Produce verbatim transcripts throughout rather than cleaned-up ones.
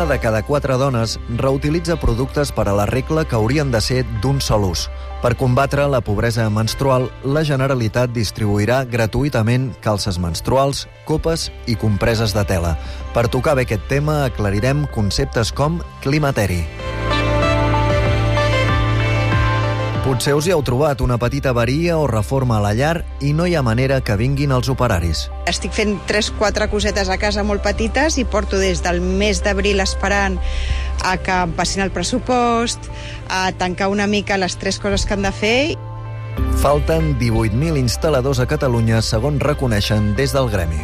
Una de cada quatre dones reutilitza productes per a la regla que haurien de ser d'un sol ús. Per combatre la pobresa menstrual, la Generalitat distribuirà gratuïtament calces menstruals, copes i compreses de tela. Per tocar bé aquest tema, aclarirem conceptes com climateri. Potser us hi heu trobat una petita avaria o reforma a la llar i no hi ha manera que vinguin els operaris. Estic fent tres quatre cosetes a casa molt petites i porto des del mes d'abril esperant a que em passin el pressupost, a tancar una mica les tres coses que han de fer. Falten divuit mil instal·ladors a Catalunya, segons reconeixen des del gremi.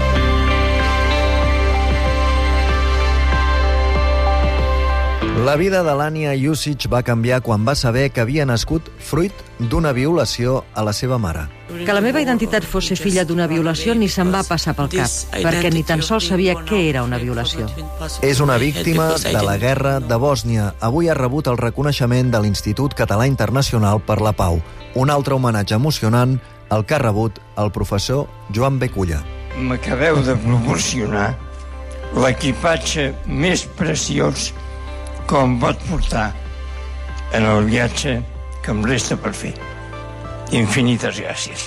La vida de l'Ania Jusic va canviar quan va saber que havia nascut fruit d'una violació a la seva mare. Que la meva identitat fos ser filla d'una violació ni se'n va passar pel cap, perquè ni tan sols sabia què era una violació. És una víctima de la guerra de Bòsnia. Avui ha rebut el reconeixement de l'Institut Català Internacional per la Pau. Un altre homenatge emocionant, el que ha rebut el professor Joan Beculla. M'acabeu de proporcionar l'equipatge més preciós que em pot portar en el viatge que em resta per fer. Infinites gràcies.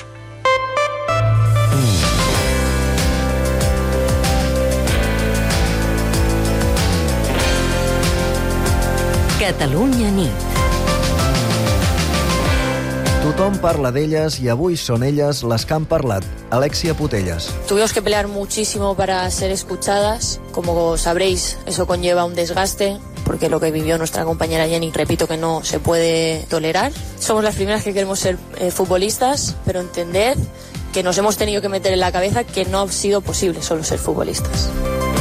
Catalunya nit. Tothom parla d'elles i avui són elles les que han parlat. Alexia Putelles. Tuvimos que pelear muchísimo para ser escuchadas. Como sabréis, eso conlleva un desgaste, porque lo que vivió nuestra compañera Jenny, repito que no se puede tolerar. Somos las primeras que queremos ser eh, futbolistas, pero entended que nos hemos tenido que meter en la cabeza que no ha sido posible solo ser futbolistas.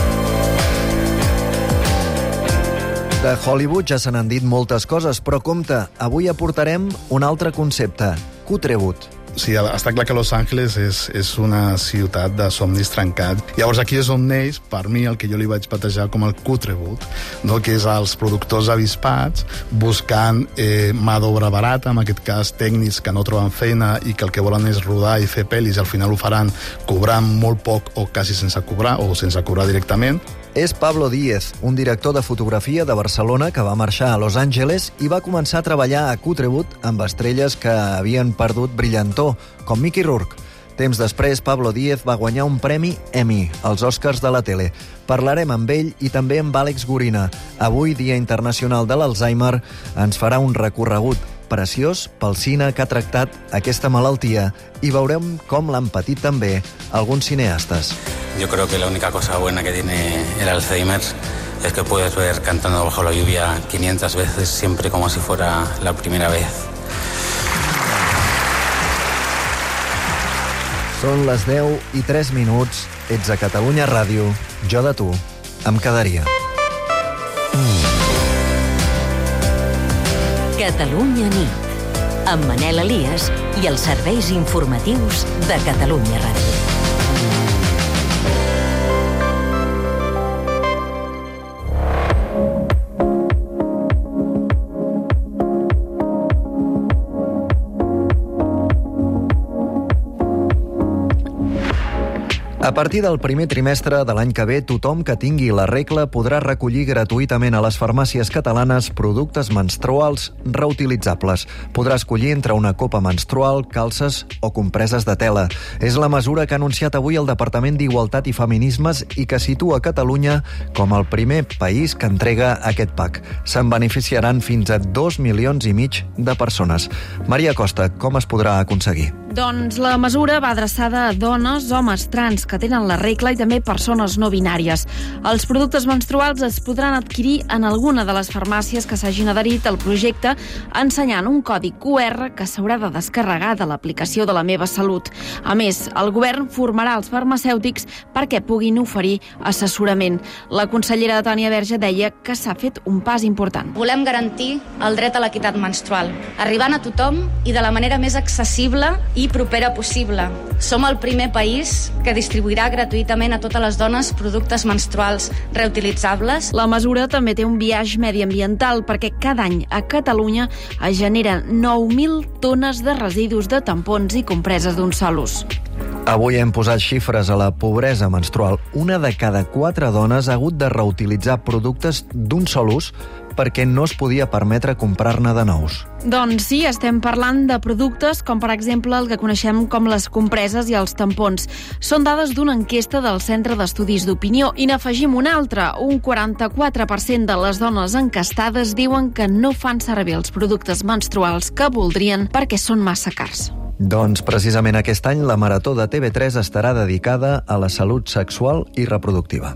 De Hollywood ja se n'han dit moltes coses, però compte, avui aportarem un altre concepte, Cutrewood. Sí, està clar que Los Angeles és, és una ciutat de somnis trencats. Llavors aquí és on neix, per mi, el que jo li vaig batejar com el Cutrewood, no? Que és els productors avispats buscant eh, mà d'obra barata, en aquest cas tècnics que no troben feina i que el que volen és rodar i fer pel·lis i al final ho faran cobrant molt poc o quasi sense cobrar o sense cobrar directament. És Pablo Díez, un director de fotografia de Barcelona que va marxar a Los Angeles i va començar a treballar a Cutrewood amb estrelles que havien perdut brillantor, com Mickey Rourke. Temps després, Pablo Díez va guanyar un premi Emmy, als Oscars de la tele. Parlarem amb ell i també amb Àlex Gorina. Avui, Dia Internacional de l'Alzheimer, ens farà un recorregut preciós pel cine que ha tractat aquesta malaltia i veurem com l'han patit també alguns cineastes. Yo creo que la única cosa buena que tiene el Alzheimer es que puedes ver Cantando bajo la lluvia quinientas veces, siempre como si fuera la primera vez. Són les deu i tres minuts, ets a Catalunya Ràdio, jo de tu em quedaria. Catalunya nit, amb Manel Elias i els serveis informatius de Catalunya Ràdio. A partir del primer trimestre de l'any que ve, tothom que tingui la regla podrà recollir gratuïtament a les farmàcies catalanes productes menstruals reutilitzables. Podrà escollir entre una copa menstrual, calces o compreses de tela. És la mesura que ha anunciat avui el Departament d'Igualtat i Feminismes i que situa Catalunya com el primer país que entrega aquest pack. Se'n beneficiaran fins a dos milions i mig de persones. Maria Costa, com es podrà aconseguir? Doncs la mesura va adreçada a dones, homes trans que tenen la regla i també persones no binàries. Els productes menstruals es podran adquirir en alguna de les farmàcies que s'hagin adherit al projecte ensenyant un codi Q R que s'haurà de descarregar de l'aplicació de La Meva Salut. A més, el govern formarà els farmacèutics perquè puguin oferir assessorament. La consellera Tònia Verge deia que s'ha fet un pas important. Volem garantir el dret a l'equitat menstrual, arribant a tothom i de la manera més accessible i propera possible. Som el primer país que distribuirà gratuïtament a totes les dones productes menstruals reutilitzables. La mesura també té un biaix mediambiental perquè cada any a Catalunya es generen nou mil tones de residus de tampons i compreses d'un sol ús. Avui hem posat xifres a la pobresa menstrual. Una de cada quatre dones ha hagut de reutilitzar productes d'un sol ús perquè no es podia permetre comprar-ne de nous. Doncs sí, estem parlant de productes com, per exemple, el que coneixem com les compreses i els tampons. Són dades d'una enquesta del Centre d'Estudis d'Opinió i n'afegim una altra. Un quaranta-quatre per cent de les dones encastades diuen que no fan servir els productes menstruals que voldrien perquè són massa cars. Doncs precisament aquest any la Marató de T V tres estarà dedicada a la salut sexual i reproductiva.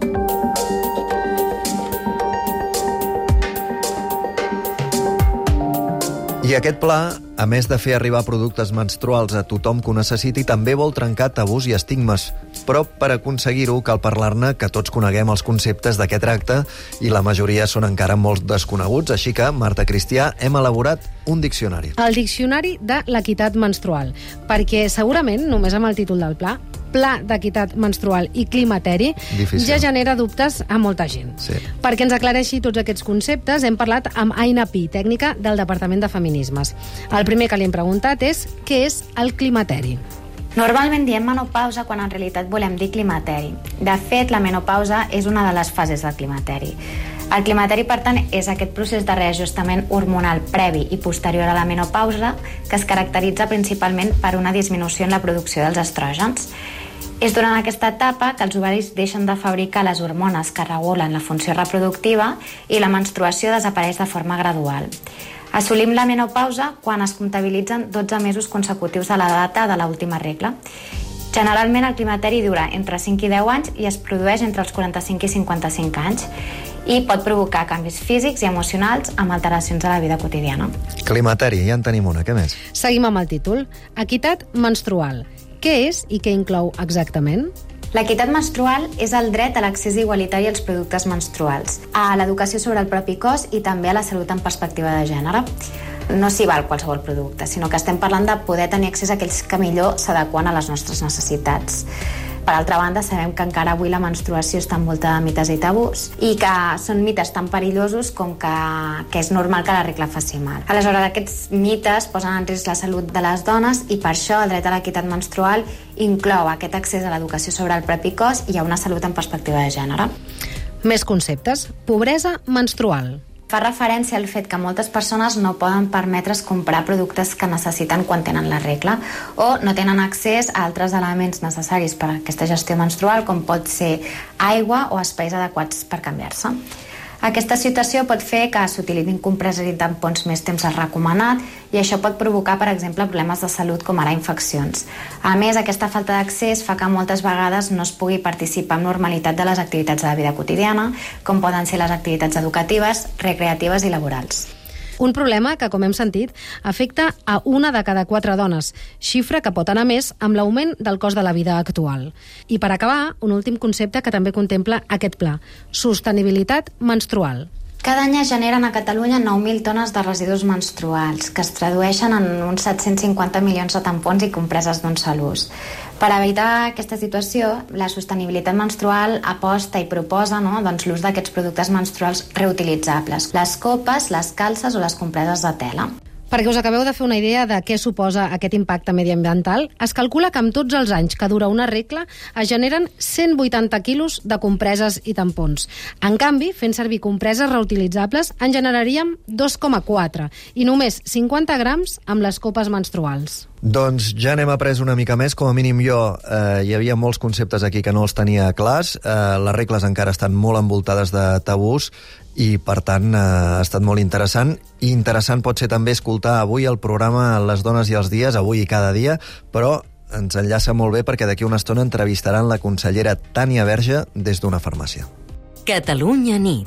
I aquest pla, a més de fer arribar productes menstruals a tothom que ho necessiti, també vol trencar tabús i estigmes. Però per aconseguir-ho cal parlar-ne, que tots coneguem els conceptes de què tracta i la majoria són encara molt desconeguts, així que, Marta Cristià, hem elaborat un diccionari. El diccionari de l'equitat menstrual, perquè segurament, només amb el títol del pla, Pla d'Equitat Menstrual i Climateri, Difícil. ja genera dubtes a molta gent. Sí. Perquè ens aclareixi tots aquests conceptes, hem parlat amb Aina Pi, tècnica del Departament de Feminismes. El primer que li hem preguntat és què és el climateri. Normalment diem menopausa quan en realitat volem dir climateri. De fet, la menopausa és una de les fases del climateri. El climateri, per tant, és aquest procés de reajustament hormonal previ i posterior a la menopausa que es caracteritza principalment per una disminució en la producció dels estrògens. És durant aquesta etapa que els ovaris deixen de fabricar les hormones que regulen la funció reproductiva i la menstruació desapareix de forma gradual. Assolim la menopausa quan es comptabilitzen dotze mesos consecutius de la data de l'última regla. Generalment el climateri dura entre cinc i deu anys i es produeix entre els quaranta-cinc i cinquanta-cinc anys i pot provocar canvis físics i emocionals amb alteracions a la vida quotidiana. Climateri, ja en tenim una, què més? Seguim amb el títol. Equitat menstrual. Què és i què inclou exactament? L'equitat menstrual és el dret a l'accés igualitari als productes menstruals, a l'educació sobre el propi cos i també a la salut en perspectiva de gènere. No s'hi val qualsevol producte, sinó que estem parlant de poder tenir accés a aquells que millor s'adequen a les nostres necessitats. Per altra banda, sabem que encara avui la menstruació està envoltada de mites i tabús i que són mites tan perillosos com que, que és normal que la regla faci mal. Aleshores, aquests mites posen en risc la salut de les dones i per això el dret a l'equitat menstrual inclou aquest accés a l'educació sobre el propi cos i a una salut en perspectiva de gènere. Més conceptes. Pobresa menstrual. Fa referència al fet que moltes persones no poden permetre's comprar productes que necessiten quan tenen la regla o no tenen accés a altres elements necessaris per a aquesta gestió menstrual, com pot ser aigua o espais adequats per canviar-se. Aquesta situació pot fer que s'utilitzin compreses i tampons més temps del recomanat i això pot provocar, per exemple, problemes de salut com ara infeccions. A més, aquesta falta d'accés fa que moltes vegades no es pugui participar amb normalitat de les activitats de la vida quotidiana, com poden ser les activitats educatives, recreatives i laborals. Un problema que, com hem sentit, afecta a una de cada quatre dones, xifra que pot anar més amb l'augment del cost de la vida actual. I per acabar, un últim concepte que també contempla aquest pla, sostenibilitat menstrual. Cada any es generen a Catalunya nou mil tones de residus menstruals, que es tradueixen en uns set-cents cinquanta milions de tampons i compreses d'un sol ús. Per evitar aquesta situació, la sostenibilitat menstrual aposta i proposa no, doncs, l'ús d'aquests productes menstruals reutilitzables, les copes, les calces o les compreses de tela. Perquè us acabeu de fer una idea de què suposa aquest impacte mediambiental, es calcula que amb tots els anys que dura una regla es generen cent vuitanta quilos de compreses i tampons. En canvi, fent servir compreses reutilitzables en generaríem dos coma quatre i només cinquanta grams amb les copes menstruals. Doncs ja n'hem après una mica més, com a mínim jo. Eh, hi havia molts conceptes aquí que no els tenia clars, eh, les regles encara estan molt envoltades de tabús i, per tant, eh, ha estat molt interessant. I interessant pot ser també escoltar avui el programa Les dones i els dies, avui i cada dia, però ens enllaça molt bé perquè d'aquí una estona entrevistaran la consellera Tània Verge des d'una farmàcia. Catalunya nit.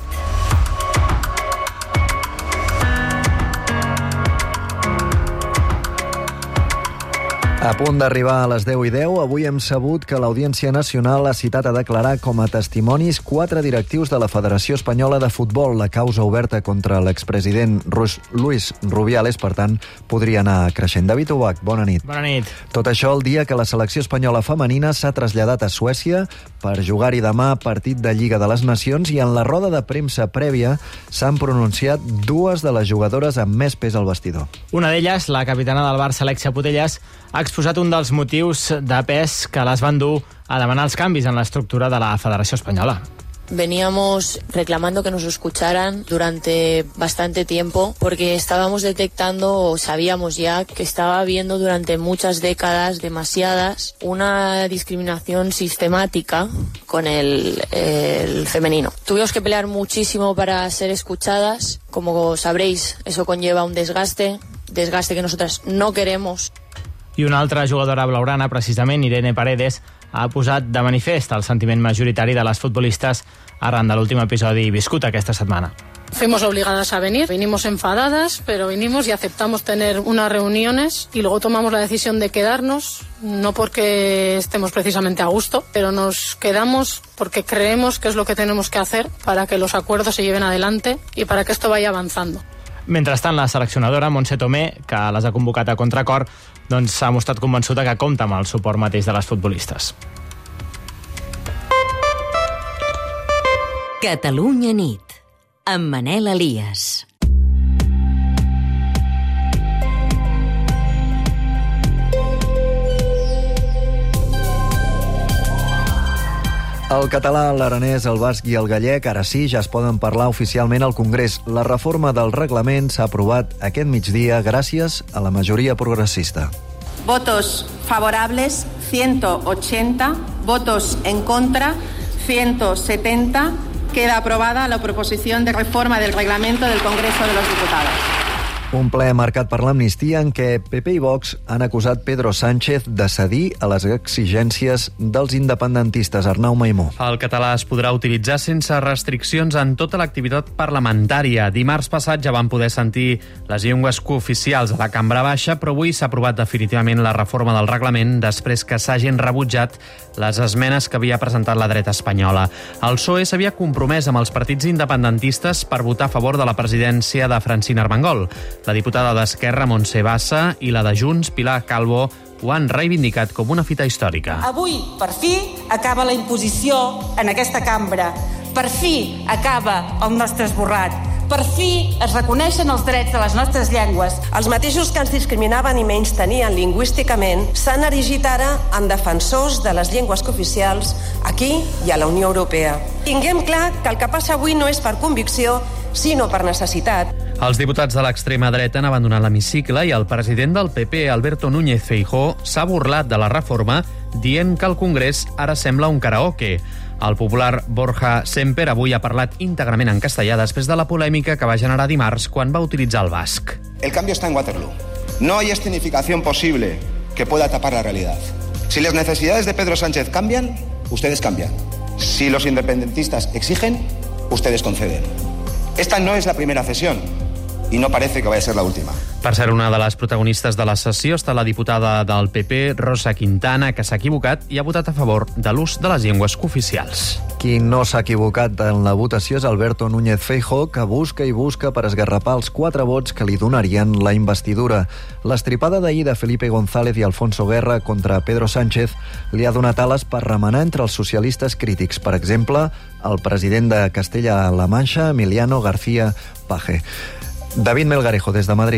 A punt d'arribar a les deu i deu, avui hem sabut que l'Audiència Nacional ha citat a declarar com a testimonis quatre directius de la Federació Espanyola de Futbol. La causa oberta contra l'expresident Luis Rubiales, per tant, podria anar creixent. David Ubach, bona nit. Bona nit. Tot això el dia que la selecció espanyola femenina s'ha traslladat a Suècia per jugar-hi demà partit de Lliga de les Nacions i en la roda de premsa prèvia s'han pronunciat dues de les jugadores amb més pes al vestidor. Una d'elles, la capitana del Barça, Alexia Putellas, ha explicat exposat un dels motius de pes que les van dur a demanar els canvis en l'estructura de la Federació Espanyola. Veníamos reclamando que nos escucharan durante bastante tiempo porque estábamos detectando o sabíamos ya que estaba habiendo durante muchas décadas, demasiadas, una discriminación sistemática con el, el femenino. Tuvimos que pelear muchísimo para ser escuchadas. Como sabréis, eso conlleva un desgaste, desgaste que nosotras no queremos. I una altra jugadora blaugrana, precisament Irene Paredes, ha posat de manifest el sentiment majoritari de les futbolistes arran de l'últim episodi viscut aquesta setmana. Fuimos obligadas a venir, vinimos enfadadas, pero vinimos y aceptamos tener unas reuniones y luego tomamos la decisión de quedarnos, no porque estemos precisamente a gusto, pero nos quedamos porque creemos que es lo que tenemos que hacer para que los acuerdos se lleven adelante y para que esto vaya avanzando. Mentrestant, la seleccionadora Montse Tomé, que les ha convocat a contracor, doncs s'ha mostrat convençuda que compta amb el suport mateix de les futbolistes. Catalunya nit, amb Manel Elias. El català, l'aranès, el basc i el gallec ara sí ja es poden parlar oficialment al Congrés. La reforma del reglament s'ha aprovat aquest migdia gràcies a la majoria progressista. Votos favorables, ciento ochenta. Votos en contra, ciento setenta. Queda aprobada la proposición de reforma del reglamento del Congreso de los Diputados. Un ple marcat per l'amnistia en què P P i Vox han acusat Pedro Sánchez de cedir a les exigències dels independentistes. Arnau Maimó. El català es podrà utilitzar sense restriccions en tota l'activitat parlamentària. Dimarts passat ja van poder sentir les llengües cooficials a la cambra baixa, però avui s'ha aprovat definitivament la reforma del reglament després que s'hagin rebutjat les esmenes que havia presentat la dreta espanyola. El P S O E s'havia compromès amb els partits independentistes per votar a favor de la presidència de Francina Armengol. La diputada d'Esquerra, Montse Bassa, i la de Junts, Pilar Calvo, ho han reivindicat com una fita històrica. Avui, per fi, acaba la imposició en aquesta cambra. Per fi acaba el nostre esborrat. Per fi es reconeixen els drets de les nostres llengües. Els mateixos que ens discriminaven i menystenien lingüísticament s'han erigit ara en defensors de les llengües cooficials aquí i a la Unió Europea. Tinguem clar que el que passa avui no és per convicció, sinó per necessitat. Els diputats de l'extrema dreta han abandonat l'hemicicle i el president del P P, Alberto Núñez Feijóo, s'ha burlat de la reforma dient que el Congrés ara sembla un karaoke. El popular Borja Semper avui ha parlat íntegrament en castellà després de la polèmica que va generar dimarts quan va utilitzar el basc. El cambio está en Waterloo. No hay escenificación posible que pueda tapar la realidad. Si las necesidades de Pedro Sánchez cambian, ustedes cambian. Si los independentistas exigen, ustedes conceden. Esta no es la primera cesión y no parece que vaya a ser la última. Per ser una de les protagonistes de la sessió està la diputada del P P, Rosa Quintana, que s'ha equivocat i ha votat a favor de l'ús de les llengües cooficials. Qui no s'ha equivocat en la votació és Alberto Núñez Feijóo, que busca i busca per esgarrapar els quatre vots que li donarien la investidura. L'estripada d'ahir de Felipe González i Alfonso Guerra contra Pedro Sánchez li ha donat ales per remenar entre els socialistes crítics. Per exemple, el president de Castella-La Manxa, Emiliano García Paje. David Melgarejo, des de Madrid.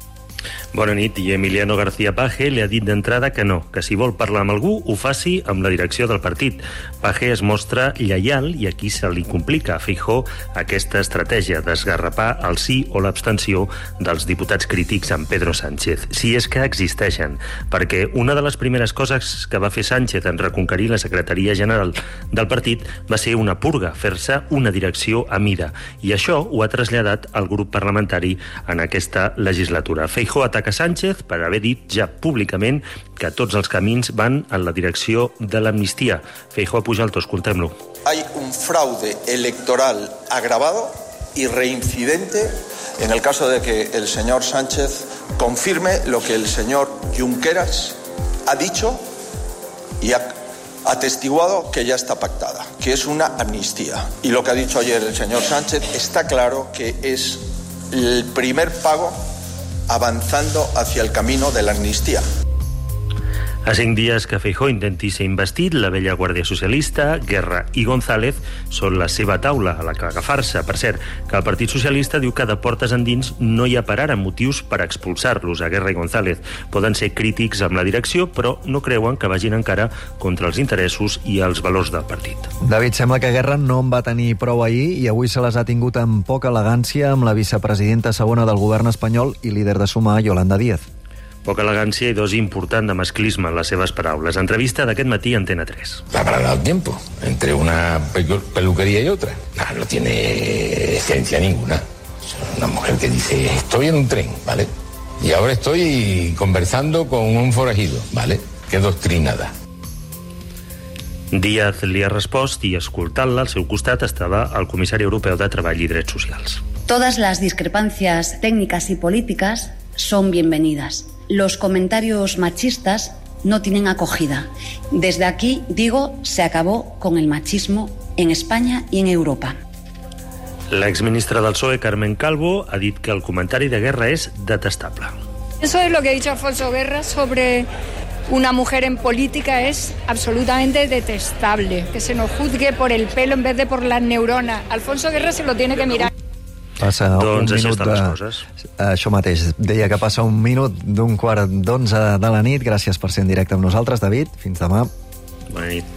Bona nit, i Emiliano García Paje li ha dit d'entrada que no, que si vol parlar amb algú ho faci amb la direcció del partit. Paje es mostra lleial i aquí se li complica a Feijóo aquesta estratègia d'esgarrapar el sí o l'abstenció dels diputats crítics amb Pedro Sánchez, si és que existeixen, perquè una de les primeres coses que va fer Sánchez en reconquerir la secretaria general del partit va ser una purga, fer-se una direcció a mida, i això ho ha traslladat al grup parlamentari en aquesta legislatura. Feijóo ataca Sánchez per haver dit ja públicament que tots els camins van en la direcció de l'amnistia. Feijóo puja alto, escoltem-lo. Hay un fraude electoral agravado y reincidente en el caso de que el señor Sánchez confirme lo que el señor Junqueras ha dicho y ha atestiguado que ya está pactada, que es una amnistía. Y lo que ha dicho ayer el señor Sánchez está claro que es el primer pago avanzando hacia el camino de la amnistía. A cinc dies que Feijóo intenti ser investit, la vella Guàrdia Socialista, Guerra i González són la seva taula a la que agafar-se. Per cert, que el Partit Socialista diu que de portes endins no hi ha per ara motius per expulsar-los a Guerra i González. Poden ser crítics amb la direcció, però no creuen que vagin encara contra els interessos i els valors del partit. David, sembla que Guerra no en va tenir prou ahir i avui se les ha tingut amb poca elegància amb la vicepresidenta segona del govern espanyol i líder de Sumar, Yolanda Díaz. Poca elegància i dosi important de masclisme en les seves paraules. Entrevista d'aquest matí a Antena tres. Va para el tiempo entre una peluquería y otra. No, no tiene ciencia ninguna. Es una mujer que dice, estoy en un tren, ¿vale? Y ahora estoy conversando con un forajido, ¿vale? Qué doctrinada. Díaz li ha respost i, escoltant-la, al seu costat estava el comissari europeu de Treball i Drets Socials. Todas las discrepancias técnicas y políticas son bienvenidas. Los comentarios machistas no tienen acogida. Desde aquí digo, se acabó con el machismo en España y en Europa. L'exministra del P S O E, Carmen Calvo, ha dit que el comentari de Guerra és detestable. Eso es lo que ha dicho Alfonso Guerra sobre una mujer en política, es absolutamente detestable. Que se nos juzgue por el pelo en vez de por las neuronas. Alfonso Guerra se lo tiene que mirar. Passa doncs un minut de... coses. Això mateix. Deia que passa un minut d'un quart d'onze de la nit. Gràcies per ser en directe amb nosaltres, David. Fins demà. Bona nit.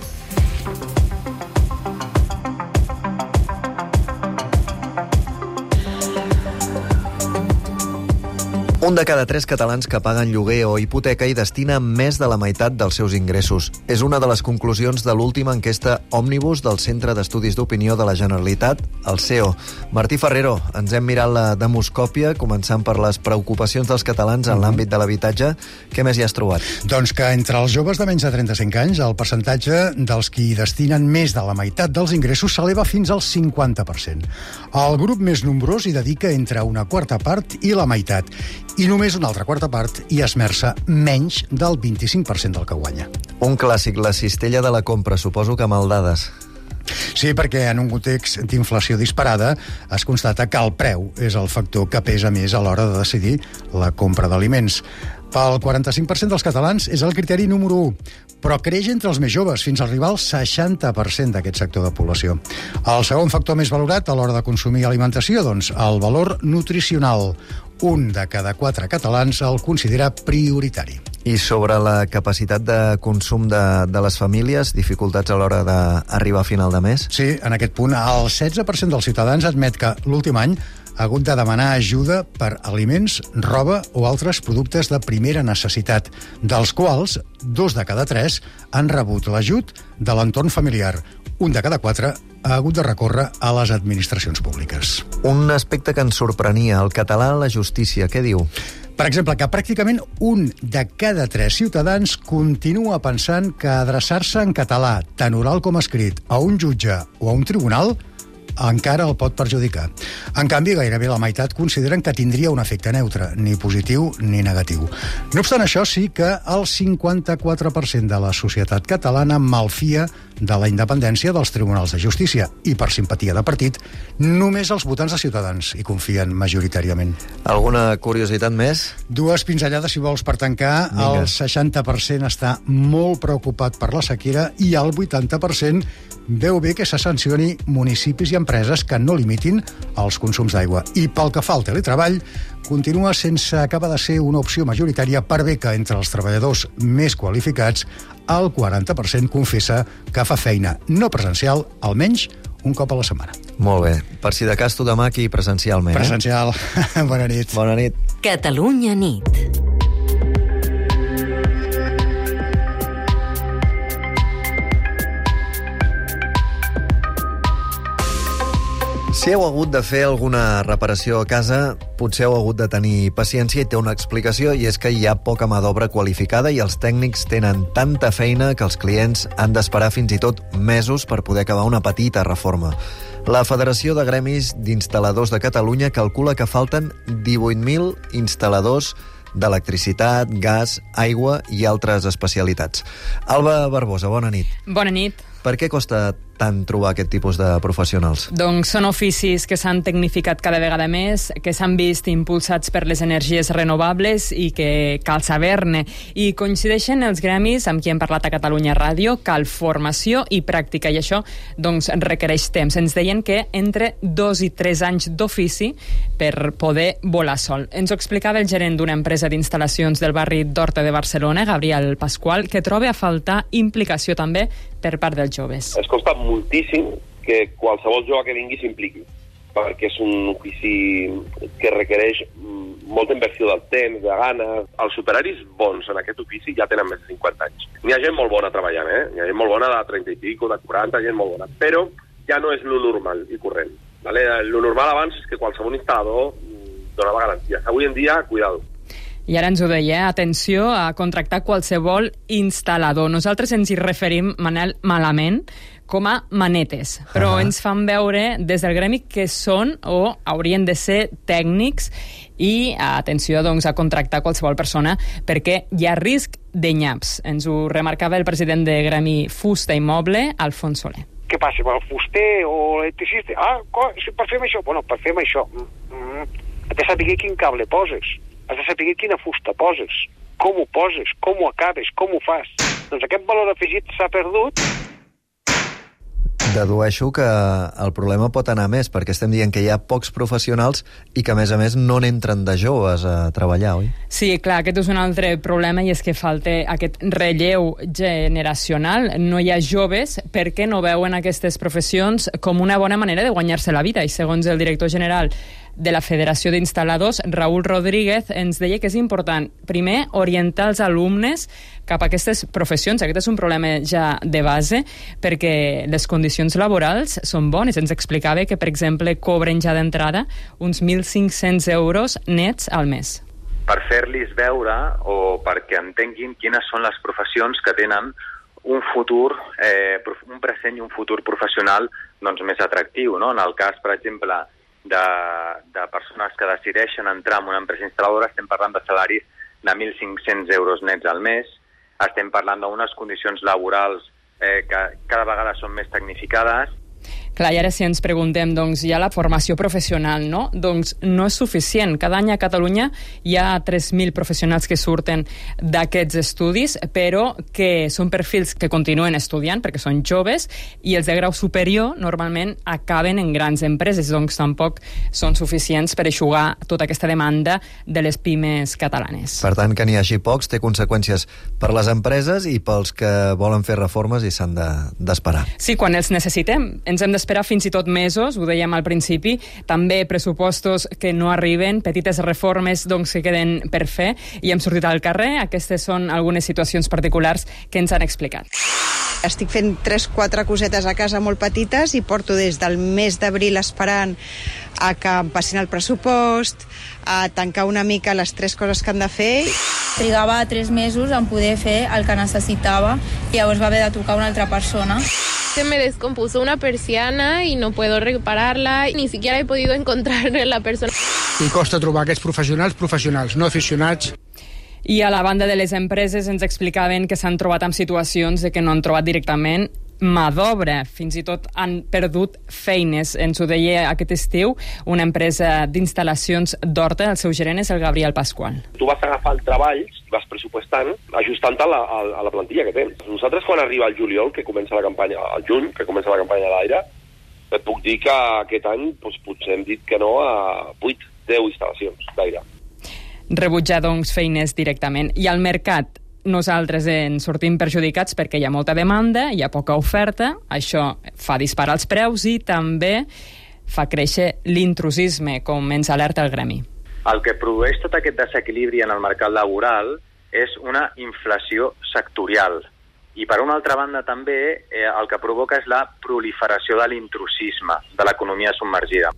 Un de cada tres catalans que paguen lloguer o hipoteca hi destina més de la meitat dels seus ingressos. És una de les conclusions de l'última enquesta Òmnibus del Centre d'Estudis d'Opinió de la Generalitat, el C E O. Martí Ferrero, ens hem mirat la demoscòpia, començant per les preocupacions dels catalans en l'àmbit de l'habitatge. Què més hi has trobat? Doncs que entre els joves de menys de trenta-cinc anys, el percentatge dels qui destinen més de la meitat dels ingressos s'eleva fins al cinquanta per cent. El grup més nombrós hi dedica entre una quarta part i la meitat. I només una altra quarta part hi esmerça menys del vint-i-cinc per cent del que guanya. Un clàssic, la cistella de la compra, suposo que amb dades. Sí, perquè en un context d'inflació disparada es constata que el preu és el factor que pesa més a l'hora de decidir la compra d'aliments. Pel quaranta-cinc per cent dels catalans és el criteri número u, però creix entre els més joves, fins a arribar al seixanta per cent d'aquest sector de població. El segon factor més valorat a l'hora de consumir alimentació, doncs, el valor nutricional. Un de cada quatre catalans el considera prioritari. I sobre la capacitat de consum de, de les famílies, dificultats a l'hora d'arribar a final de mes? Sí, en aquest punt, el setze per cent dels ciutadans admet que l'últim any ha hagut de demanar ajuda per aliments, roba o altres productes de primera necessitat, dels quals dos de cada tres han rebut l'ajut de l'entorn familiar. Un de cada quatre ha hagut de recórrer a les administracions públiques. Un aspecte que ens sorprenia, el català a la justícia, què diu? Per exemple, que pràcticament un de cada tres ciutadans continua pensant que adreçar-se en català, tant oral com escrit, a un jutge o a un tribunal encara el pot perjudicar. En canvi, gairebé la meitat consideren que tindria un efecte neutre, ni positiu ni negatiu. No obstant això, sí que el cinquanta-quatre per cent de la societat catalana malfia de la independència dels tribunals de justícia i, per simpatia de partit, només els votants de Ciutadans hi confien majoritàriament. Alguna curiositat més? Dues pinzellades, si vols, per tancar. Vinga. El seixanta per cent està molt preocupat per la sequera i el vuitanta per cent veu bé que se sancioni municipis i empreses que no limitin els consums d'aigua. I pel que fa al teletreball, continua sense acabar de ser una opció majoritària, per bé que entre els treballadors més qualificats el quaranta per cent confessa que fa feina no presencial almenys un cop a la setmana. Molt bé. Per si de cas, tu demà aquí presencialment. Presencial. Eh? Bona nit. Bona nit. Catalunya nit. Si heu hagut de fer alguna reparació a casa, potser heu hagut de tenir paciència i té una explicació, i és que hi ha poca mà d'obra qualificada i els tècnics tenen tanta feina que els clients han d'esperar fins i tot mesos per poder acabar una petita reforma. La Federació de Gremis d'Instal·ladors de Catalunya calcula que falten divuit mil instal·ladors d'electricitat, gas, aigua i altres especialitats. Alba Barbosa, bona nit. Bona nit. Per què costa tant trobar aquest tipus de professionals? Doncs són oficis que s'han tecnificat cada vegada més, que s'han vist impulsats per les energies renovables i que cal saber-ne. I coincideixen els gremis amb qui hem parlat a Catalunya Ràdio, cal formació i pràctica, i això doncs, requereix temps. Ens deien que entre dos i tres anys d'ofici per poder volar sol. Ens ho explicava el gerent d'una empresa d'instal·lacions del barri d'Horta de Barcelona, Gabriel Pasqual, que troba a faltar implicació també per part dels joves. Es costa moltíssim que qualsevol jove que vingui s'impliqui, perquè és un ofici que requereix molta inversió del temps, de ganes. Els operaris bons en aquest ofici ja tenen més de cinquanta anys. N'hi ha gent molt bona treballant, eh? N'hi ha gent molt bona de trenta i pico, de quaranta, gent molt bona, però ja no és lo normal i corrent. Vale? Lo normal abans és que qualsevol instal·lador donava garanties. Avui en dia, cuidado. I ara ens ho deia, atenció a contractar qualsevol instal·lador. Nosaltres ens hi referim, Manel, malament, com a manetes, però uh-huh. ens fan veure des del gremi que són o haurien de ser tècnics i atenció doncs, a contractar qualsevol persona perquè hi ha risc de nyaps. Ens ho remarcava el president de Gremi Fusta i Moble, Alfons Soler. Què passa? El fuster o l'electricista? Ah, si per fer això? Bueno, per fer això. Mm, has de saber quin cable poses. Has de saber quina fusta poses, com ho poses, com ho acabes, com ho fas. Doncs aquest valor afegit s'ha perdut. Dedueixo que el problema pot anar més, perquè estem dient que hi ha pocs professionals i que, a més a més, no n'entren de joves a treballar, oi? Sí, clar, aquest és un altre problema i és que falta aquest relleu generacional. No hi ha joves perquè no veuen aquestes professions com una bona manera de guanyar-se la vida i, segons el director general de la Federació d'Instal·ladors, Raúl Rodríguez, ens deia que és important, primer, orientar els alumnes cap a aquestes professions. Aquest és un problema ja de base, perquè les condicions laborals són bones. Ens explicava que, per exemple, cobren ja d'entrada uns mil cinc-cents euros nets al mes. Per fer-los veure o perquè entenguin quines són les professions que tenen un futur, eh, un present i un futur professional doncs, més atractiu. No? En el cas, per exemple, De, de persones que decideixen entrar en una empresa instal·ladora, estem parlant de salaris de mil cinc-cents euros nets al mes, estem parlant d'unes condicions laborals eh, que cada vegada són més tecnificades. Clar, i ara si ens preguntem, doncs, hi ha la formació professional, no? Doncs no és suficient. Cada any a Catalunya hi ha tres mil professionals que surten d'aquests estudis, però que són perfils que continuen estudiant, perquè són joves, i els de grau superior normalment acaben en grans empreses, doncs tampoc són suficients per eixugar tota aquesta demanda de les pimes catalanes. Per tant, que n'hi hagi pocs té conseqüències per les empreses i pels que volen fer reformes i s'han d'esperar. De, sí, quan els necessitem. Ens hem d'esperar fins i tot mesos, ho dèiem al principi, també pressupostos que no arriben, petites reformes doncs, que queden per fer, i hem sortit al carrer. Aquestes són algunes situacions particulars que ens han explicat. Estic fent tres quatre cosetes a casa molt petites i porto des del mes d'abril esperant a que em passin el pressupost, a tancar una mica les tres coses que han de fer. Trigava tres mesos en poder fer el que necesitava i llavors va haver de trucar una altra persona. Se me descompuso una persiana y no puedo repararla, ni siquiera he podido encontrar la persona. I costa trobar aquests professionals, professionals, no aficionats. I a la banda de les empreses ens explicaven que s'han trobat amb situacions de que no han trobat directament mà d'obra, fins i tot han perdut feines. Ens ho deia aquest estiu una empresa d'instal·lacions d'Horta, el seu gerent és el Gabriel Pasqual. Tu vas agafar el treball, vas pressupostant, ajustant-te a, la, a la plantilla que tens. Nosaltres quan arriba el juliol, que comença la campanya, el juny, que comença la campanya de l'aire, et puc dir que aquest any doncs, potser hem dit que no a vuit, deu instal·lacions d'aire. Rebutjar, doncs, feines directament. I al mercat, nosaltres en sortim perjudicats perquè hi ha molta demanda, hi ha poca oferta, això fa disparar els preus i també fa créixer l'intrusisme, com ens alerta el gremi. El que produeix tot aquest desequilibri en el mercat laboral és una inflació sectorial. I per una altra banda també eh, el que provoca és la proliferació de l'intrusisme, de l'economia submergida.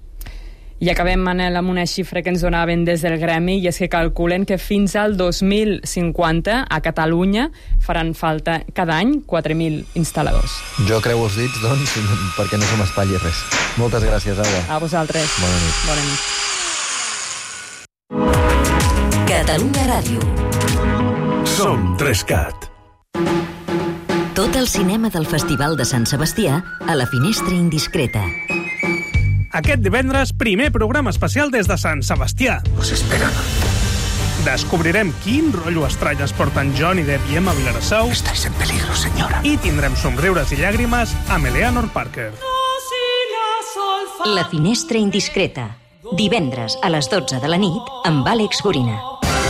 I acabem, Manel, amb una xifra que ens donaven des del gremi, i és que calculen que fins al dos mil cinquanta a Catalunya faran falta cada any quatre mil instal·ladors. Jo creu els dits, doncs, perquè no se m'espatlli res. Moltes gràcies, Alba. A vosaltres. Bona nit. Bona nit. Catalunya Ràdio. Som tres cat. Tot el cinema del Festival de Sant Sebastià a la Finestra Indiscreta. Aquest divendres, primer programa especial des de Sant Sebastià. Os esperan. Descobrirem quin rotllo estrany es porten Johnny Depp i Emma Vilarsou. Estáis en peligro, señora. I tindrem somriures i llàgrimes amb Eleanor Parker. La Finestra Indiscreta. Divendres a les dotze de la nit amb Àlex Gorina.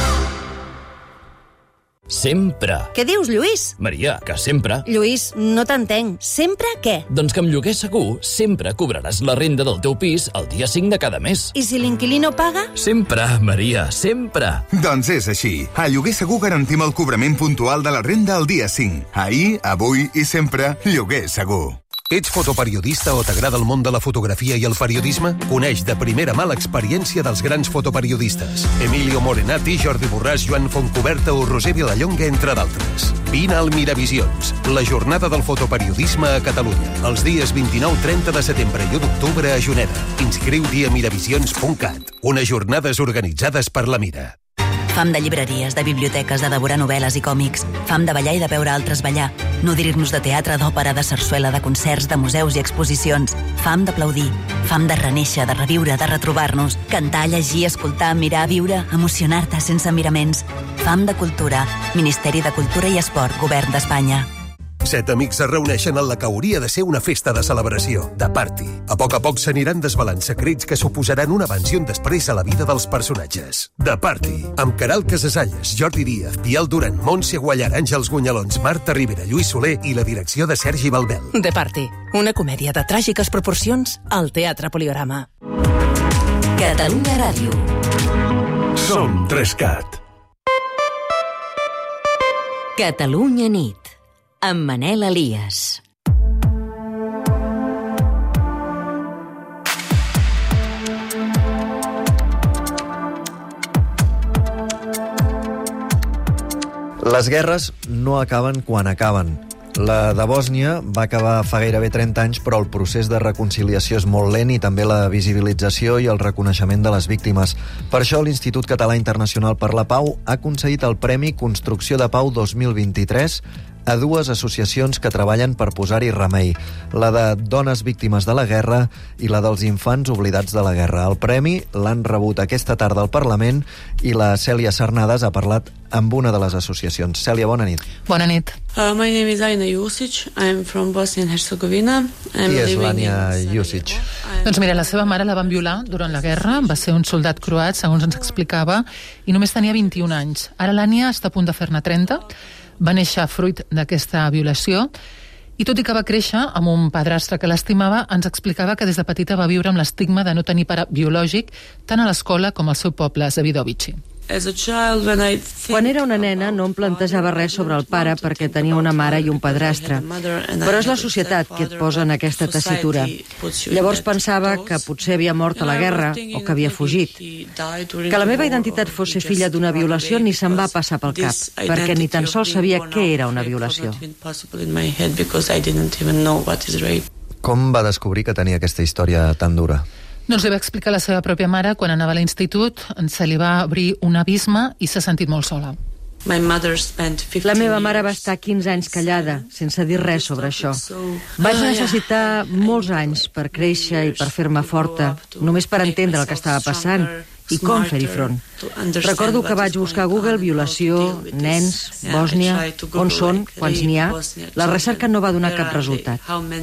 Sempre. Què dius, Lluís? Maria, que sempre. Lluís, no t'entenc. Sempre què? Doncs que amb Lloguer Segur sempre cobraràs la renda del teu pis el dia cinc de cada mes. I si l'inquilí no paga? Sempre, Maria, sempre. Doncs és així. A Lloguer Segur garantim el cobrament puntual de la renda el dia cinc. Ahir, avui i sempre, Lloguer Segur. Ets fotoperiodista o t'agrada el món de la fotografia i el periodisme? Coneix de primera mà l'experiència dels grans fotoperiodistes. Emilio Morenati, Jordi Borràs, Joan Fontcoberta o Roser Vilallonga, entre d'altres. Vine al Miravisions, la jornada del fotoperiodisme a Catalunya. Els dies vint-i-nou, trenta de setembre i u d'octubre a Juneda. Inscriu-t'hi a miravisions punt cat. Unes jornades organitzades per la Mira. Fam de llibreries, de biblioteques, de devorar novel·les i còmics. Fam de ballar i de veure altres ballar. Nodrir-nos de teatre, d'òpera, de sarsuela, de concerts, de museus i exposicions. Fam d'aplaudir. Fam de renéixer, de reviure, de retrobar-nos. Cantar, llegir, escoltar, mirar, viure, emocionar-te sense miraments. Fam de cultura. Ministeri de Cultura i Esport, Govern d'Espanya. Set amics es reuneixen en la que hauria de ser una festa de celebració, de party. A poc a poc s'aniran desvelant secrets que suposaran un abans i un després a la vida dels personatges. De Party, amb Caral Casasalles, Jordi Díaz, Pial Duran, Montse Guallar, Àngels Gunyalons, Marta Rivera, Lluís Soler i la direcció de Sergi Balbel. De Party, una comèdia de tràgiques proporcions al Teatre Poliorama. Catalunya Ràdio. Som tres cat. Catalunya nit. Amb Manel Elias. Les guerres no acaben quan acaben. La de Bòsnia va acabar fa gairebé trenta anys, però el procés de reconciliació és molt lent i també la visibilització i el reconeixement de les víctimes. Per això l'Institut Català Internacional per la Pau ha concedit el Premi Construcció de Pau dos mil vint-i-tres a dues associacions que treballen per posar-hi remei, la de dones víctimes de la guerra i la dels infants oblidats de la guerra. El premi l'han rebut aquesta tarda al Parlament i la Cèlia Sarnades ha parlat amb una de les associacions. Cèlia, bona nit. Bona nit. Uh, my name is Aina Jusic. I'm from Bosnia and Herzegovina. Qui és l'Aina Jusic? Doncs mira, la seva mare la van violar durant la guerra, va ser un soldat croat, segons ens explicava, i només tenia vint-i-un anys. Ara l'Ània està a punt de fer-ne trenta, va néixer fruit d'aquesta violació i tot i que va créixer amb un padrastre que l'estimava, ens explicava que des de petita va viure amb l'estigma de no tenir pare biològic tant a l'escola com al seu poble, Zavidovici. Quan era una nena no em plantejava res sobre el pare perquè tenia una mare i un padrastre, però és la societat que et posa en aquesta tessitura. Llavors pensava que potser havia mort a la guerra o que havia fugit. Que la meva identitat fos ser filla d'una violació ni se'm va passar pel cap, perquè ni tan sols sabia què era una violació. Com va descobrir que tenia aquesta història tan dura? Doncs li va explicar la seva pròpia mare quan anava a l'institut, se li va obrir un abisme i s'ha sentit molt sola. La meva mare va estar quinze anys callada, sense dir res sobre això. Vaig necessitar molts anys per créixer i per fer-me forta, només per entendre el que estava passant i com fer-hi front. Recordo que vaig buscar a Google violació, nens, Bòsnia, on són, quants n'hi ha. La recerca no va donar cap resultat.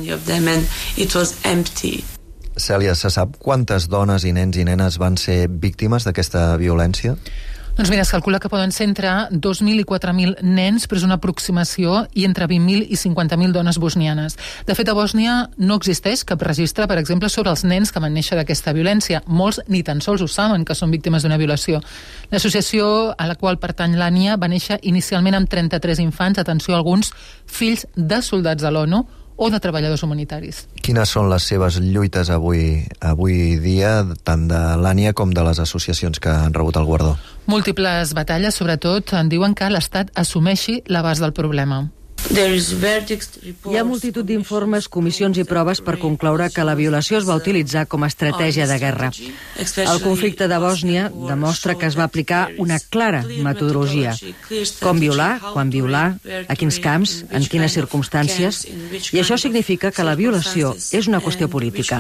Cèlia, se sap quantes dones i nens i nenes van ser víctimes d'aquesta violència? Doncs mira, es calcula que poden ser entre dos mil i quatre mil nens, però és una aproximació, i entre vint mil i cinquanta mil dones bosnianes. De fet, a Bòsnia no existeix cap registre, per exemple, sobre els nens que van néixer d'aquesta violència. Molts ni tan sols ho saben, que són víctimes d'una violació. L'associació a la qual pertany l'Ània va néixer inicialment amb trenta-tres infants, atenció, alguns fills de soldats de l'ONU, o de treballadors humanitaris. Quines són les seves lluites avui, avui dia, tant de l'Ània com de les associacions que han rebut el guardó? Múltiples batalles, sobretot, en diuen que l'Estat assumeixi l'abast del problema. Hi ha multitud d'informes, comissions i proves per concloure que la violació es va utilitzar com a estratègia de guerra. El conflicte de Bòsnia demostra que es va aplicar una clara metodologia. Com violar, quan violar, a quins camps, en quines circumstàncies, i això significa que la violació és una qüestió política.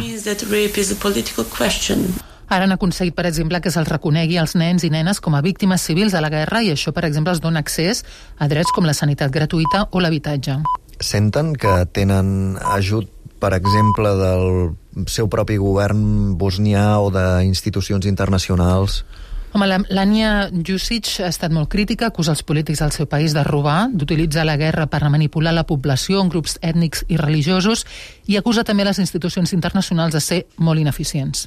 Ara han aconseguit, per exemple, que se'ls reconegui als nens i nenes com a víctimes civils de la guerra i això, per exemple, els dona accés a drets com la sanitat gratuïta o l'habitatge. Senten que tenen ajut, per exemple, del seu propi govern bosnià o d'institucions internacionals? Home, l'Anja Jusic ha estat molt crítica, acusa els polítics del seu país de robar, d'utilitzar la guerra per manipular la població en grups ètnics i religiosos i acusa també les institucions internacionals de ser molt ineficients.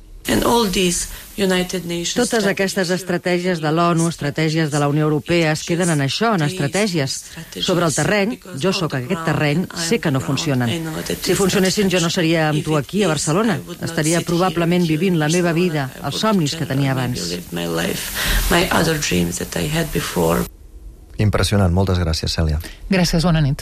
Totes aquestes estratègies de l'ONU, estratègies de la Unió Europea, es queden en això, en estratègies. Sobre el terreny, jo sóc aquest terreny, sé que no funcionen. Si funcionessin jo no seria amb tu aquí a Barcelona. Estaria probablement vivint la meva vida, els somnis que tenia abans. Impressionant, moltes gràcies, Cèlia. Gràcies, bona nit.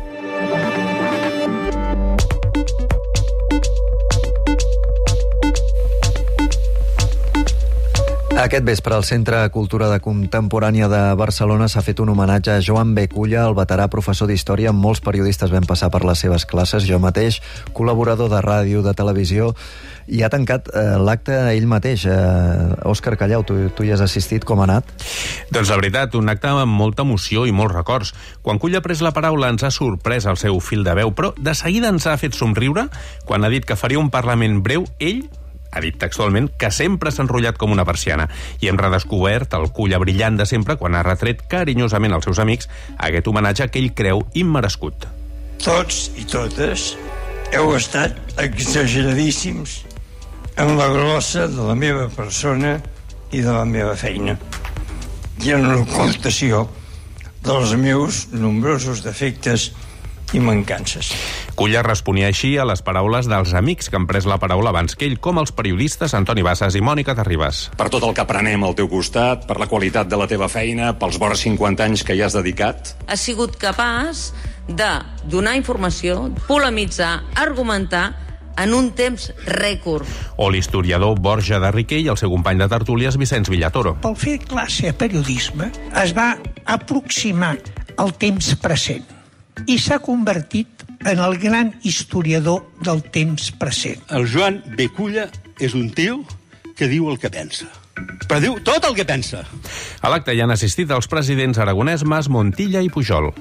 Aquest vespre al Centre de Cultura de Contemporània de Barcelona s'ha fet un homenatge a Joan B. Culla, el veterà professor d'història. Molts periodistes vam passar per les seves classes, jo mateix, col·laborador de ràdio, de televisió, i ha tancat eh, l'acte ell mateix. Eh, Òscar Callau, tu, tu hi has assistit, com ha anat? Doncs la veritat, un acte amb molta emoció i molts records. Quan Culla ha pres la paraula ens ha sorprès el seu fil de veu, però de seguida ens ha fet somriure quan ha dit que faria un Parlament breu. Ell ha dit textualment que sempre s'ha enrotllat com una persiana i hem redescobert el Culla brillant de sempre quan ha retret carinyosament als seus amics aquest homenatge que ell creu immerescut. Tots i totes heu estat exageradíssims en la grossa de la meva persona i de la meva feina i en l'ocultació dels meus nombrosos defectes i mancances. Culla responia així a les paraules dels amics que han pres la paraula abans que ell, com els periodistes Antoni Bassas i Mònica Terribas. Per tot el que aprenem al teu costat, per la qualitat de la teva feina, pels vora cinquanta anys que hi has dedicat. Has sigut capaç de donar informació, polemitzar, argumentar en un temps rècord. O l'historiador Borja de Riquer i el seu company de tertúlies Vicenç Villatoro. Pel fer classe a periodisme es va aproximar al temps present i s'ha convertit en el gran historiador del temps present. El Joan B. Culla és un tio que diu el que pensa. Però diu tot el que pensa. A l'acte hi han assistit els presidents Aragonès, Mas, Montilla i Pujol.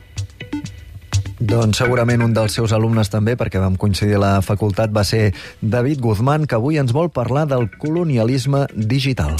Doncs segurament un dels seus alumnes també, perquè vam coincidir a la facultat, va ser David Guzmán, que avui ens vol parlar del colonialisme digital.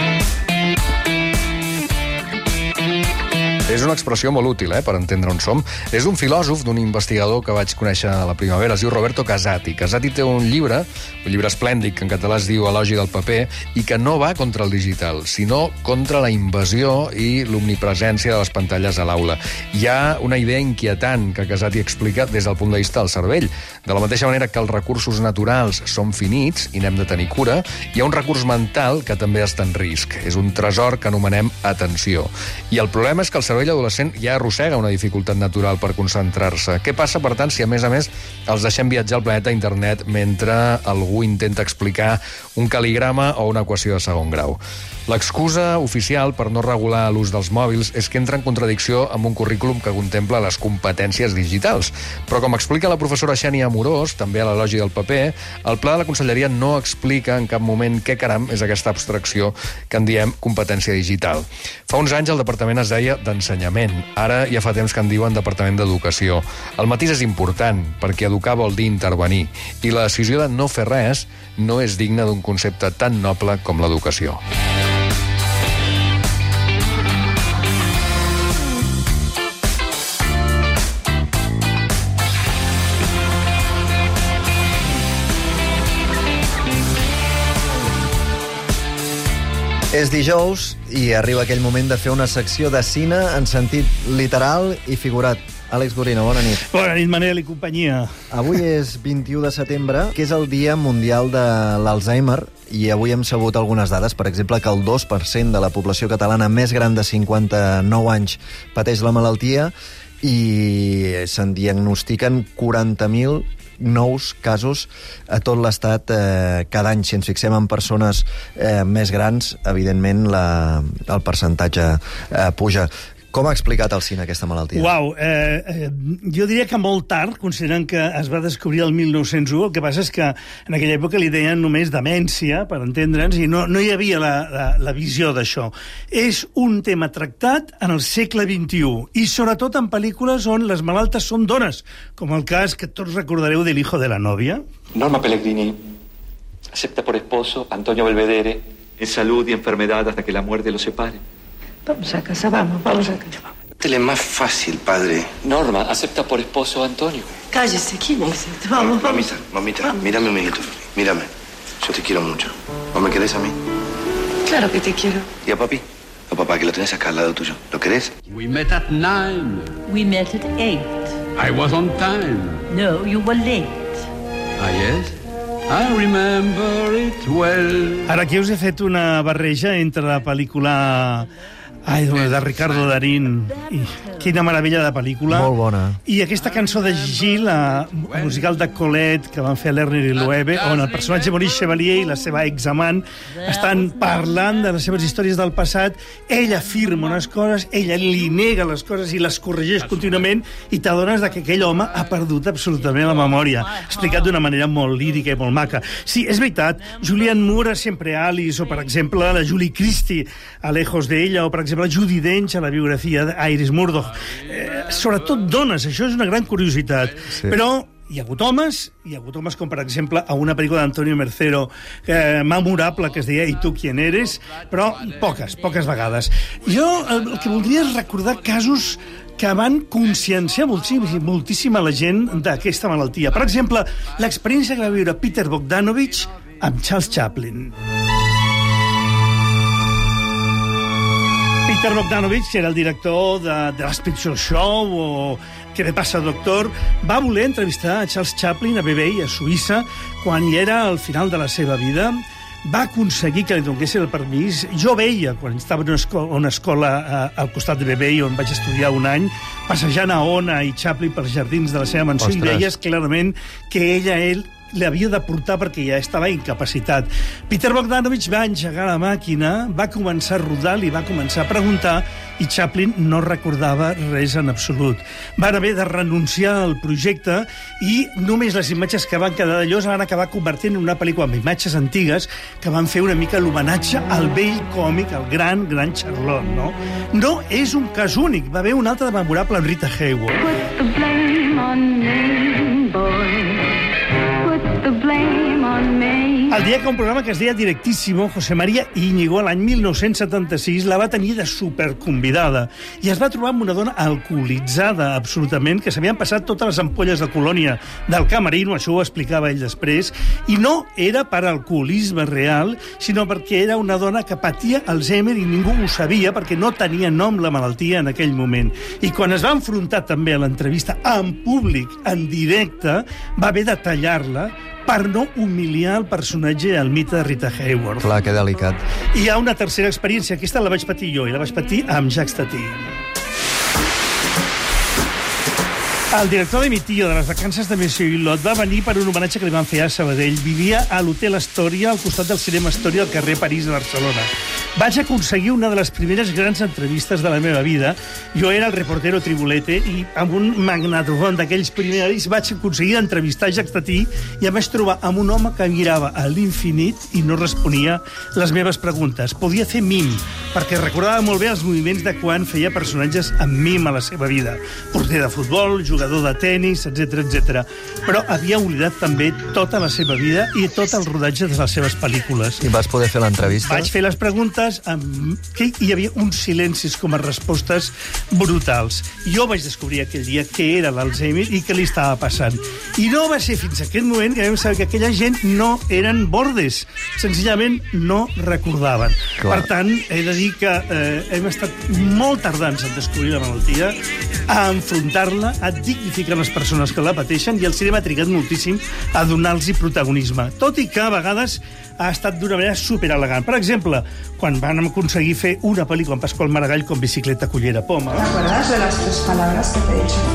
És una expressió molt útil, eh, per entendre on som. És un filòsof, d'un investigador que vaig conèixer a la primavera, es diu Roberto Casati. Casati té un llibre, un llibre esplèndid, que en català es diu Elogi del paper, i que no va contra el digital, sinó contra la invasió i l'omnipresència de les pantalles a l'aula. Hi ha una idea inquietant que Casati explica des del punt de vista del cervell. De la mateixa manera que els recursos naturals són finits i n'hem de tenir cura, hi ha un recurs mental que també està en risc. És un tresor que anomenem atenció. I el problema és que el cervell adolescent ja arrossega una dificultat natural per concentrar-se. Què passa, per tant, si a més a més els deixem viatjar al planeta internet mentre algú intenta explicar un cal·ligrama o una equació de segon grau? L'excusa oficial per no regular l'ús dels mòbils és que entra en contradicció amb un currículum que contempla les competències digitals. Però, com explica la professora Xènia Amorós, també a l'Elogi del paper, el pla de la Conselleria no explica en cap moment què caram és aquesta abstracció que en diem competència digital. Fa uns anys el departament es deia d'ensenyament. Ara ja fa temps que en diuen departament d'educació. El matís és important, perquè educar vol dir intervenir. I la decisió de no fer res no és digna d'un concepte tan noble com l'educació. És dijous i arriba aquell moment de fer una secció de cine en sentit literal i figurat. Àlex Gorina, bona nit. Bona nit, Manel i companyia. Avui és vint-i-u de setembre, que és el Dia Mundial de l'Alzheimer, i avui hem sabut algunes dades, per exemple, que el dos per cent de la població catalana més gran de cinquanta-nou anys pateix la malaltia, i se'n diagnostiquen quaranta mil nous casos a tot l'estat eh, cada any. Si ens fixem en persones eh, més grans, evidentment la, el percentatge eh, puja. Com ha explicat el cine aquesta malaltia? Uau, eh, eh, jo diria que molt tard, considerant que es va descobrir el mil nou-cents u. El que passa és que en aquella època li deien només demència, per entendre'ns, i no, no hi havia la, la, la visió d'això. És un tema tractat en el segle vint-i-u, i sobretot en pel·lícules on les malaltes són dones, com el cas que tots recordareu de l'hijo de la novia. Norma Pellegrini acepta por esposo Antonio Belvedere en salud y enfermedad hasta que la muerte los separe. Vamos a casa, vamos, vamos a casa. Tele más fácil, padre. Norma acepta por esposo a Antonio. Cállese, ¿quién es este? Vamos, vamos. Mamita, mamita, vamos. Mírame, mijito. Mírame. Yo te quiero mucho. ¿No me querés a mí? Claro que te quiero. ¿Y a papi? A papá, que lo tenés acá al lado tuyo. ¿Lo querés? We met at nine. We met at eight. I was on time. No, you were late. Ah, yes? I remember it well. Ara aquí us he fet una barreja entre la pel·lícula... Ai, de Ricardo Darín. I quina meravella de pel·lícula. Molt bona. I aquesta cançó de Gigi, la musical de Colette, que van fer a Lerner i Loewe, on el personatge Maurice Chevalier i la seva examant estan parlant de les seves històries del passat. Ella afirma unes coses, ella li nega les coses i les corregeix contínuament, i t'adones que aquell home ha perdut absolutament la memòria. Explicat d'una manera molt lírica i molt maca. Sí, és veritat, Julianne Moore a Siempre Alice, o per exemple la Julie Christie a Lejos de ella, o per exemple la Judi Dench a la biografia d'Iris Murdoch. Eh, sobretot dones, això és una gran curiositat. Sí. Però hi ha hagut homes, hi ha hagut homes com per exemple a una pel·lícula d'Antonio Mercero eh, memorable que es deia I tu quién eres, però poques, poques vegades. Jo el, el que voldria és recordar casos que van conscienciar moltíssim, moltíssima la gent d'aquesta malaltia. Per exemple, l'experiència que va viure Peter Bogdanovich amb Charles Chaplin. Peter Bogdanovich, que era el director de, de Last Picture Show o Què me passa, doctor, va voler entrevistar a Charles Chaplin a Vevey, a Suïssa, quan hi era al final de la seva vida. Va aconseguir que li donés el permís. Jo veia, quan estava en una escola, una escola eh, al costat de Vevey, on vaig estudiar un any, passejant a Ona i Chaplin pels jardins de la seva mansió, Ostres. I veies clarament que ella, ell, l'havia de portar perquè ja estava incapacitat. Peter Bogdanovich va engegar la màquina, va començar a rodar, li va començar a preguntar, i Chaplin no recordava res en absolut. Van haver de renunciar al projecte i només les imatges que van quedar d'allò es van acabar convertint en una pel·lícula amb imatges antigues que van fer una mica l'homenatge al vell còmic, al gran, gran Charlot, no? No és un cas únic. Va haver un altre memorable amb Rita Hayworth. Put the blame on me, boy. The blame on me. El dia que un programa que es deia Directíssimo, José María Íñigo, l'any mil nou-cents setanta-sis, la va tenir de superconvidada i es va trobar amb una dona alcoholitzada absolutament, que s'havien passat totes les ampolles de colònia del camerino, això ho explicava ell després, i no era per alcoholisme real, sinó perquè era una dona que patia Alzheimer i ningú ho sabia perquè no tenia nom la malaltia en aquell moment. I quan es va enfrontar també a l'entrevista en públic, en directe, va haver de tallar-la per no humiliar el personatge, el mite de Rita Hayworth. Clar, que delicat. I hi ha una tercera experiència. Aquesta la vaig patir jo, i la vaig patir amb Jacques Tati. El director de Mi Tío, de les vacances de Monsieur Hulot, va venir per un homenatge que li van fer a Sabadell. Vivia a l'Hotel Astoria, al costat del Cinema Astoria, al carrer París de Barcelona. Vaig aconseguir una de les primeres grans entrevistes de la meva vida. Jo era el reportero Tribulete i amb un magnetofon d'aquells primers vaig aconseguir entrevistar Jacques Tati i em vaig trobar amb un home que mirava a l'infinit i no responia les meves preguntes. Podia fer mim, perquè recordava molt bé els moviments de quan feia personatges amb mim a la seva vida. Porter de futbol, jugador de tennis, etcètera, etcètera. Però havia oblidat també tota la seva vida i tot el rodatge de les seves pel·lícules. I vas poder fer l'entrevista? Vaig fer les preguntes amb... que hi havia uns silencis com a respostes brutals. Jo vaig descobrir aquell dia què era l'Alzheimer i què li estava passant. I no va ser fins a aquest moment que vam saber que aquella gent no eren bordes. Senzillament no recordaven. Clar. Per tant, he de dir que eh, hem estat molt tardans en descobrir la malaltia, a enfrontar-la, a dignificar les persones que la pateixen, i el cinema ha trigat moltíssim a donar-los protagonisme. Tot i que a vegades ha estat d'una manera superelegant. Per exemple, quan quan van aconseguir fer una pel·lícula amb Pasqual Maragall com Bicicleta, Cullera, Poma. ¿Te acuerdas de las tres palabras que te he dicho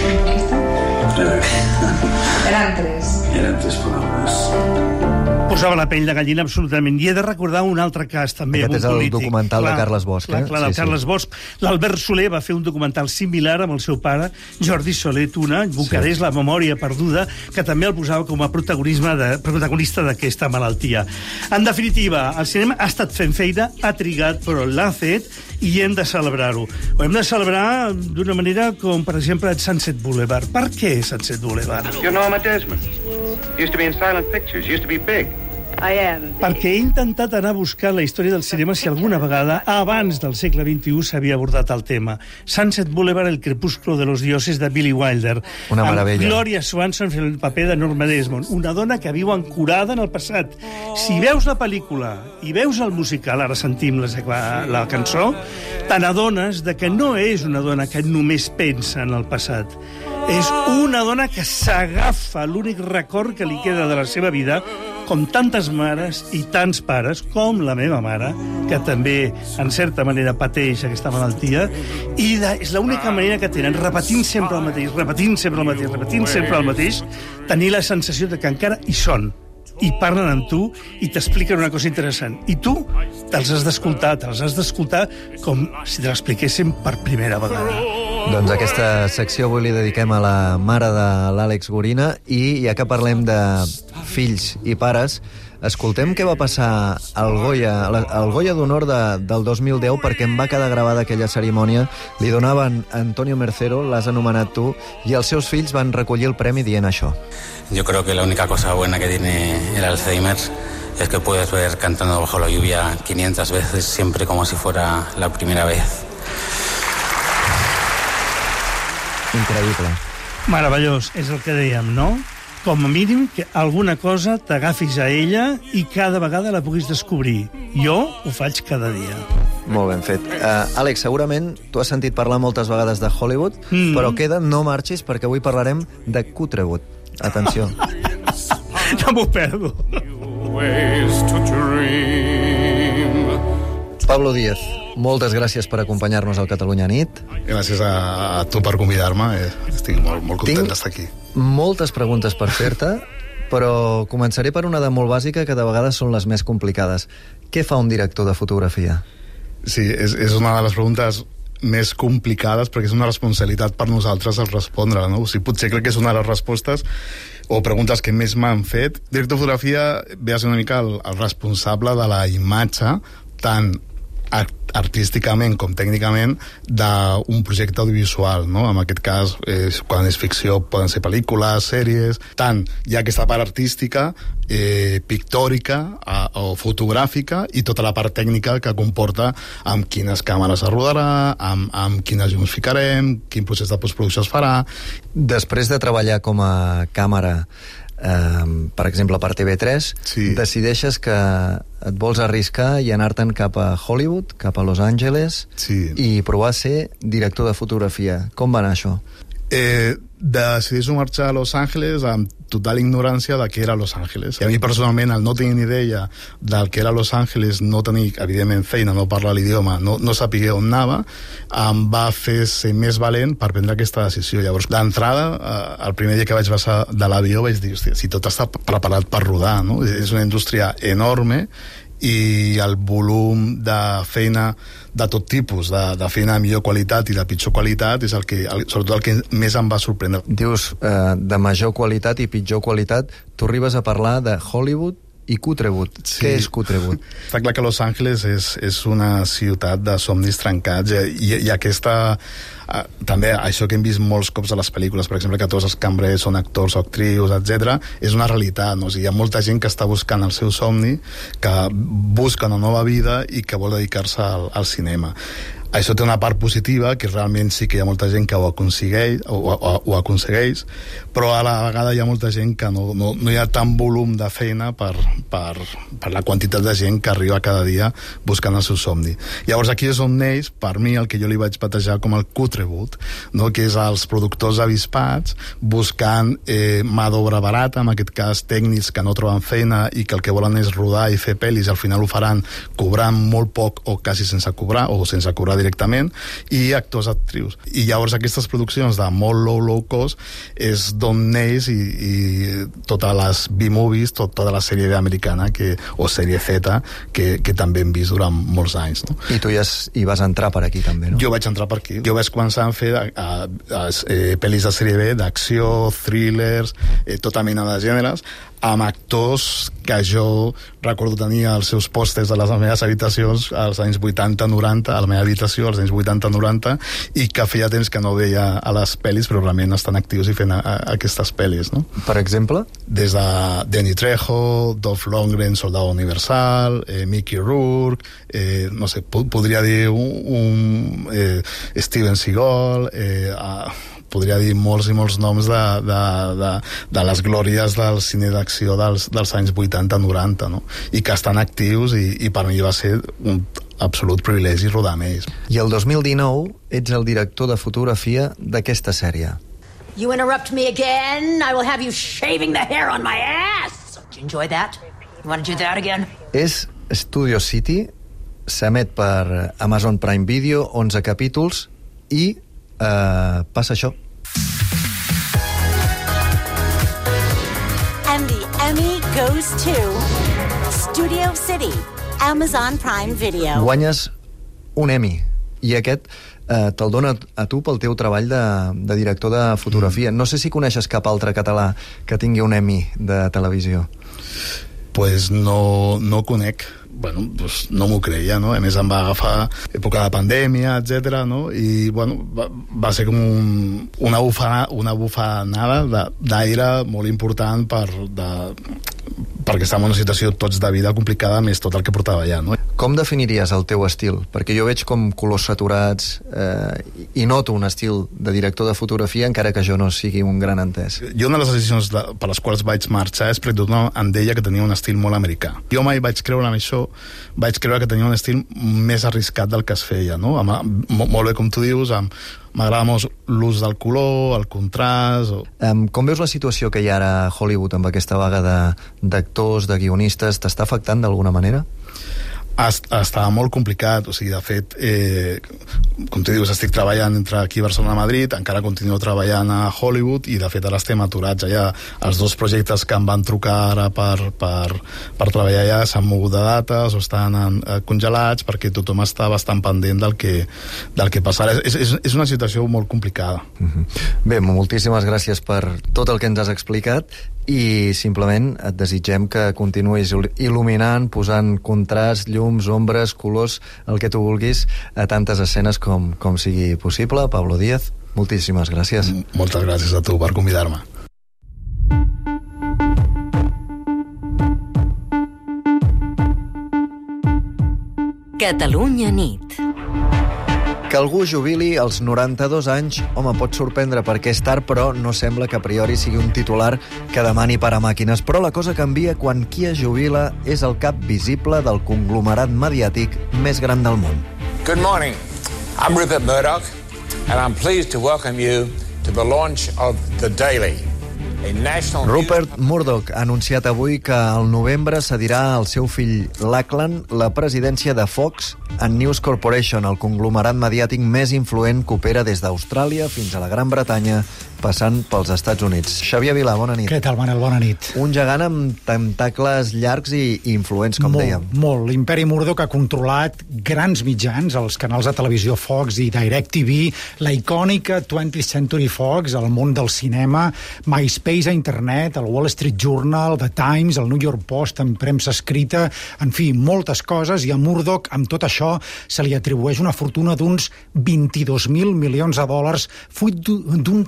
que eran tres? Eran tres palabras. Posava la pell de gallina absolutament. I he de recordar un altre cas, també, Aquest és el polític. documental clar, de Carles Bosch. Clar, eh? clar, del sí, Carles sí. Bosch. L'Albert Soler va fer un documental similar amb el seu pare, Jordi Soler Tuna, Bucarest, sí. La memòria perduda, que també el posava com a protagonisme de, protagonista d'aquesta malaltia. En definitiva, el cinema ha estat fent feina, ha trigat, però l'ha fet, i hem de celebrar-ho. Ho hem de celebrar d'una manera com, per exemple, Sunset Boulevard. Per què Sunset Boulevard? You're Norma Desmond. Used to be in silent pictures, used to be big. I am. Perquè he intentat anar a buscar la història del cinema si alguna vegada, abans del segle vint-i-u, s'havia abordat el tema. Sunset Boulevard, el crepúsculo de los dioses, de Billy Wilder. Una meravella. Amb Gloria Swanson fent el paper de Norma Desmond, una dona que viu ancorada en el passat. Si veus la pel·lícula i veus el musical, ara sentim la, la cançó, te n'adones de que no és una dona que només pensa en el passat. És una dona que s'agafa l'únic record que li queda de la seva vida, com tantes mares i tants pares, com la meva mare, que també, en certa manera, pateix aquesta malaltia, i de, és l'única manera que tenen, repetint sempre el mateix, repetint sempre el mateix, repetint sempre el mateix, tenir la sensació de que encara hi són, i parlen amb tu i t'expliquen una cosa interessant. I tu te'ls has d'escoltar, te'ls has d'escoltar com si te l'expliquessin per primera vegada. Doncs aquesta secció avui li dediquem a la mare de l'Àlex Gorina, i ja que parlem de fills i pares, escoltem què va passar al Goya, al Goya d'Honor de, del dos mil deu, perquè em va quedar gravada aquella cerimònia. Li donaven a Antonio Mercero, l'has anomenat tu, i els seus fills van recollir el premi dient això. Yo creo que la única cosa buena que tiene el Alzheimer es que puedes ver Cantando bajo la lluvia quinientas veces, siempre como si fuera la primera vez. Increïble. Meravellós, és el que dèiem, no? Com a mínim que alguna cosa t'agafis a ella i cada vegada la puguis descobrir. Jo ho faig cada dia. Molt ben fet. Uh, Àlex, segurament tu has sentit parlar moltes vegades de Hollywood, mm. però queda, no marxis, perquè avui parlarem de Cutrewood. Atenció. No m'ho perdo. Pablo Díaz, moltes gràcies per acompanyar-nos al Catalunya Nit. Gràcies a, a tu per convidar-me. Estic molt, molt content d'estar aquí. Moltes preguntes per fer-te, però començaré per una de molt bàsica, que de vegades són les més complicades. Què fa un director de fotografia? Sí, és, és una de les preguntes més complicades, perquè és una responsabilitat per nosaltres el respondre, no? O sigui, potser crec que és una de les respostes o preguntes que més m'han fet. Director de fotografia ve a ser una mica el, el responsable de la imatge, tant artísticament com tècnicament, d'un projecte audiovisual, no? En aquest cas, eh, quan és ficció poden ser pel·lícules, sèries, tant hi ha aquesta part artística, eh, pictòrica a, o fotogràfica, i tota la part tècnica que comporta amb quines càmeres es rodarà, amb, amb quines llums ficarem, quin procés de postproducció es farà. Després de treballar com a càmera, eh, per exemple, per T V tres, sí. Decideixes que et vols arriscar i anar-te'n cap a Hollywood, cap a Los Angeles, sí. I provar a ser director de fotografia. Com va anar això? Eh, decideixo marxar a Los Angeles amb total ignorància de què era Los Angeles. I a mi personalment, el no tenir ni idea del que era Los Angeles, no tenir, evidentment, feina, no parlar l'idioma, no, no saber on anava, em va fer ser més valent per prendre aquesta decisió. Llavors, d'entrada, eh, el primer dia que vaig baixar de l'avió vaig dir, hòstia, si tot està preparat per rodar, no? És una indústria enorme, i el volum de feina de tot tipus, de, de feina de millor qualitat i de pitjor qualitat, és el que, el, sobretot el que més em va sorprendre. Dius eh, de major qualitat i pitjor qualitat, tu arribes a parlar de Hollywood i Cutrewood. Sí. Què és Cutrewood? Està clar que Los Angeles és, és una ciutat de somnis trencats, i, i aquesta eh, també això que hem vist molts cops a les pel·lícules, per exemple, que tots els cambrers són actors o actrius, etcètera, és una realitat, no? O sigui, hi ha molta gent que està buscant el seu somni, que busca una nova vida i que vol dedicar-se al, al cinema. Això té una part positiva, que realment sí que hi ha molta gent que ho aconsegueix, ho, ho, ho aconsegueix, però a la vegada hi ha molta gent que no, no, no hi ha tant volum de feina per, per, per la quantitat de gent que arriba cada dia buscant el seu somni. Llavors aquí és on neix, per mi, el que jo li vaig batejar com el cutreboot, no? Que és els productors avispats buscant eh, mà d'obra barata, en aquest cas tècnics que no troben feina i que el que volen és rodar i fer pel·lis, i al final ho faran cobrant molt poc o quasi sense cobrar, o sense cobrar directament, i actors, actrius. I llavors aquestes produccions de molt low, low cost és d'on neix i, i totes les B-movies, tot, tota la sèrie americana que, o sèrie Z que, que també hem vist durant molts anys. No? I tu ja hi vas entrar per aquí també, no? Jo vaig entrar per aquí. Jo vaig començar a fer a, a, a, eh, pel·lis de sèrie B, d'acció, thrillers, eh, tota mena de gèneres, amb actors que jo recordo tenir els seus pòsters de les meves habitacions als anys vuitanta noranta, a la meva habitació als anys vuitanta noranta, i que feia temps que no veia a les pel·lis, però realment estan actius i fent a, a, aquestes pel·lis, no? Per exemple? Des de Danny Trejo, Dolph Lundgren, Soldado Universal, eh, Mickey Rourke, eh, no sé, po podria dir un, un eh, Steven Seagal, eh, a, podria dir molts i molts noms de, de, de, de les glòries del cine d'acció dels, dels anys vuitanta noranta, no? I que estan actius, i, i per mi va ser un absolut privilegi rodar amb ells. I el dos mil dinou ets el director de fotografia d'aquesta sèrie. You interrupt me again, I will have you shaving the hair on my ass! Did you enjoy that? You want to do that again? És Studio City, s'emet per Amazon Prime Video, onze capítols, i Uh, passa això. And the Emmy goes to Studio City, Amazon Prime Video. Guanyes un Emmy, i aquest uh, te'l dona a tu pel teu treball de, de director de fotografia. Mm. No sé si coneixes cap altre català que tingui un Emmy de televisió. Pues no, no conec. Bueno, pues no m'ho creia, no? A més em va agafar època de pandèmia, etcètera, no? I, bueno, va, va ser com un, una, bufana, una bufanada d'aire molt important per, de, perquè estàvem en una situació tots de vida complicada, més tot el que portava allà, no? Com definiries el teu estil? Perquè jo veig com colors saturats eh, i noto un estil de director de fotografia, encara que jo no sigui un gran entès. Jo una de les decisions de, per les quals vaig marxar és perquè tothom em deia que tenia un estil molt americà. Jo mai vaig creure en això, vaig creure que tenia un estil més arriscat del que es feia, no? Amb, molt bé, com tu dius, amb m'agrada molt l'ús del color, el contrast... O... Um, com veus la situació que hi ha ara a Hollywood amb aquesta vaga d'actors, de, de guionistes? T'està afectant d'alguna manera? Estava molt complicat, o sigui, de fet, eh, com tu dius, estic treballant entre aquí Barcelona i Madrid, encara continuo treballant a Hollywood, i de fet ara estem aturats allà. Els dos projectes que em van trucar ara per, per, per treballar allà s'han mogut de dates o estan en, eh, congelats, perquè tothom està bastant pendent del que, del que passarà. És, és, és una situació molt complicada. Mm-hmm. Bé, moltíssimes gràcies per tot el que ens has explicat, i simplement et desitgem que continuïs il·luminant, posant contrast, llums, ombres, colors, el que tu vulguis, a tantes escenes com, com sigui possible. Pablo Díaz, moltíssimes gràcies. Moltes gràcies a tu per convidar-me. Catalunya nit. Que algú jubili als noranta-dos anys, home, pot sorprendre perquè és tard, però no sembla que a priori sigui un titular que demani per a màquines. Però la cosa canvia quan qui es jubila és el cap visible del conglomerat mediàtic més gran del món. Good morning. I'm Rupert Murdoch, and I'm pleased to welcome you to the launch of The Daily. Rupert Murdoch ha anunciat avui que al novembre cedirà al seu fill Lachlan la presidència de Fox and News Corporation, el conglomerat mediàtic més influent que opera des d'Austràlia fins a la Gran Bretanya, passant pels Estats Units. Xavier Vilà, bona nit. Què tal, Manel? Bona nit. Un gegant amb tentacles llargs i influents, com molt, dèiem. Molt. L'imperi Murdoch ha controlat grans mitjans, els canals de televisió Fox i DirecTV, la icònica twentieth Century Fox, el món del cinema, MySpace a internet, el Wall Street Journal, The Times, el New York Post en premsa escrita, en fi, moltes coses, i a Murdoch, amb tot això, se li atribueix una fortuna d'uns vint-i-dos mil milions de dòlars, fruit d'un treball de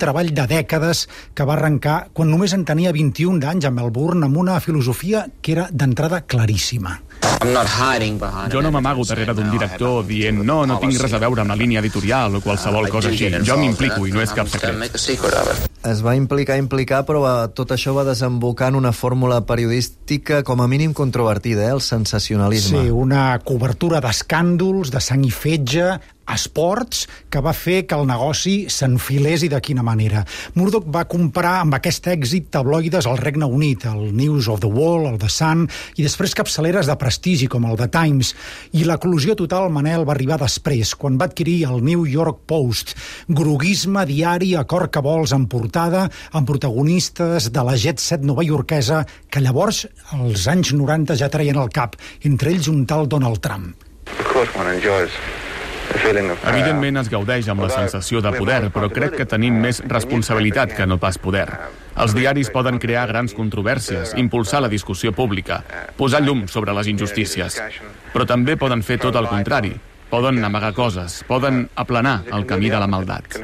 de dècades que va arrencar quan només en tenia vint-i-un d'anys a Melbourne, amb una filosofia que era d'entrada claríssima. Jo no m'amago darrere d'un director dient no, no tinc res a veure amb la línia editorial o qualsevol cosa així. Jo m'implico i no és cap secret. Es va implicar, implicar, però tot això va desembocar en una fórmula periodística com a mínim controvertida, eh? El sensacionalisme. Sí, una cobertura d'escàndols, de sang i fetge, esports, que va fer que el negoci s'enfilés i de quina manera. Murdoch va comprar amb aquest èxit tabloides al Regne Unit, el News of the World, el The Sun, i després capçaleres de prestigi com el The Times. I l'eclosió total, Manel, va arribar després, quan va adquirir el New York Post, groguisme diari a cor que vols en portada, amb protagonistes de la jet set novaiorquesa que llavors, als anys noranta, ja traien al cap, entre ells un tal Donald Trump. Evidentment es gaudeix amb la sensació de poder, però crec que tenim més responsabilitat que no pas poder. Els diaris poden crear grans controvèrsies, impulsar la discussió pública, posar llum sobre les injustícies, però també poden fer tot el contrari. Poden amagar coses, poden aplanar el camí de la maldat.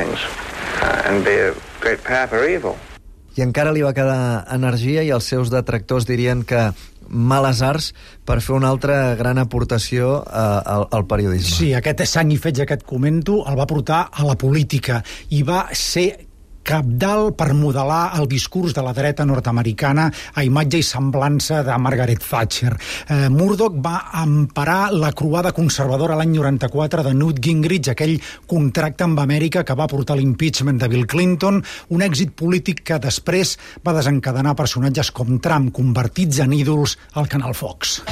I encara li va quedar energia i els seus detractors dirien que males arts per fer una altra gran aportació eh, al, al periodisme. Sí, aquest sang i fetge que et comento el va portar a la política i va ser cabdal per modelar el discurs de la dreta nord-americana a imatge i semblança de Margaret Thatcher. Eh, Murdoch va emparar la croada conservadora l'any noranta-quatre de Newt Gingrich, aquell contracte amb Amèrica que va portar l'impeachment de Bill Clinton, un èxit polític que després va desencadenar personatges com Trump, convertits en ídols al canal Fox.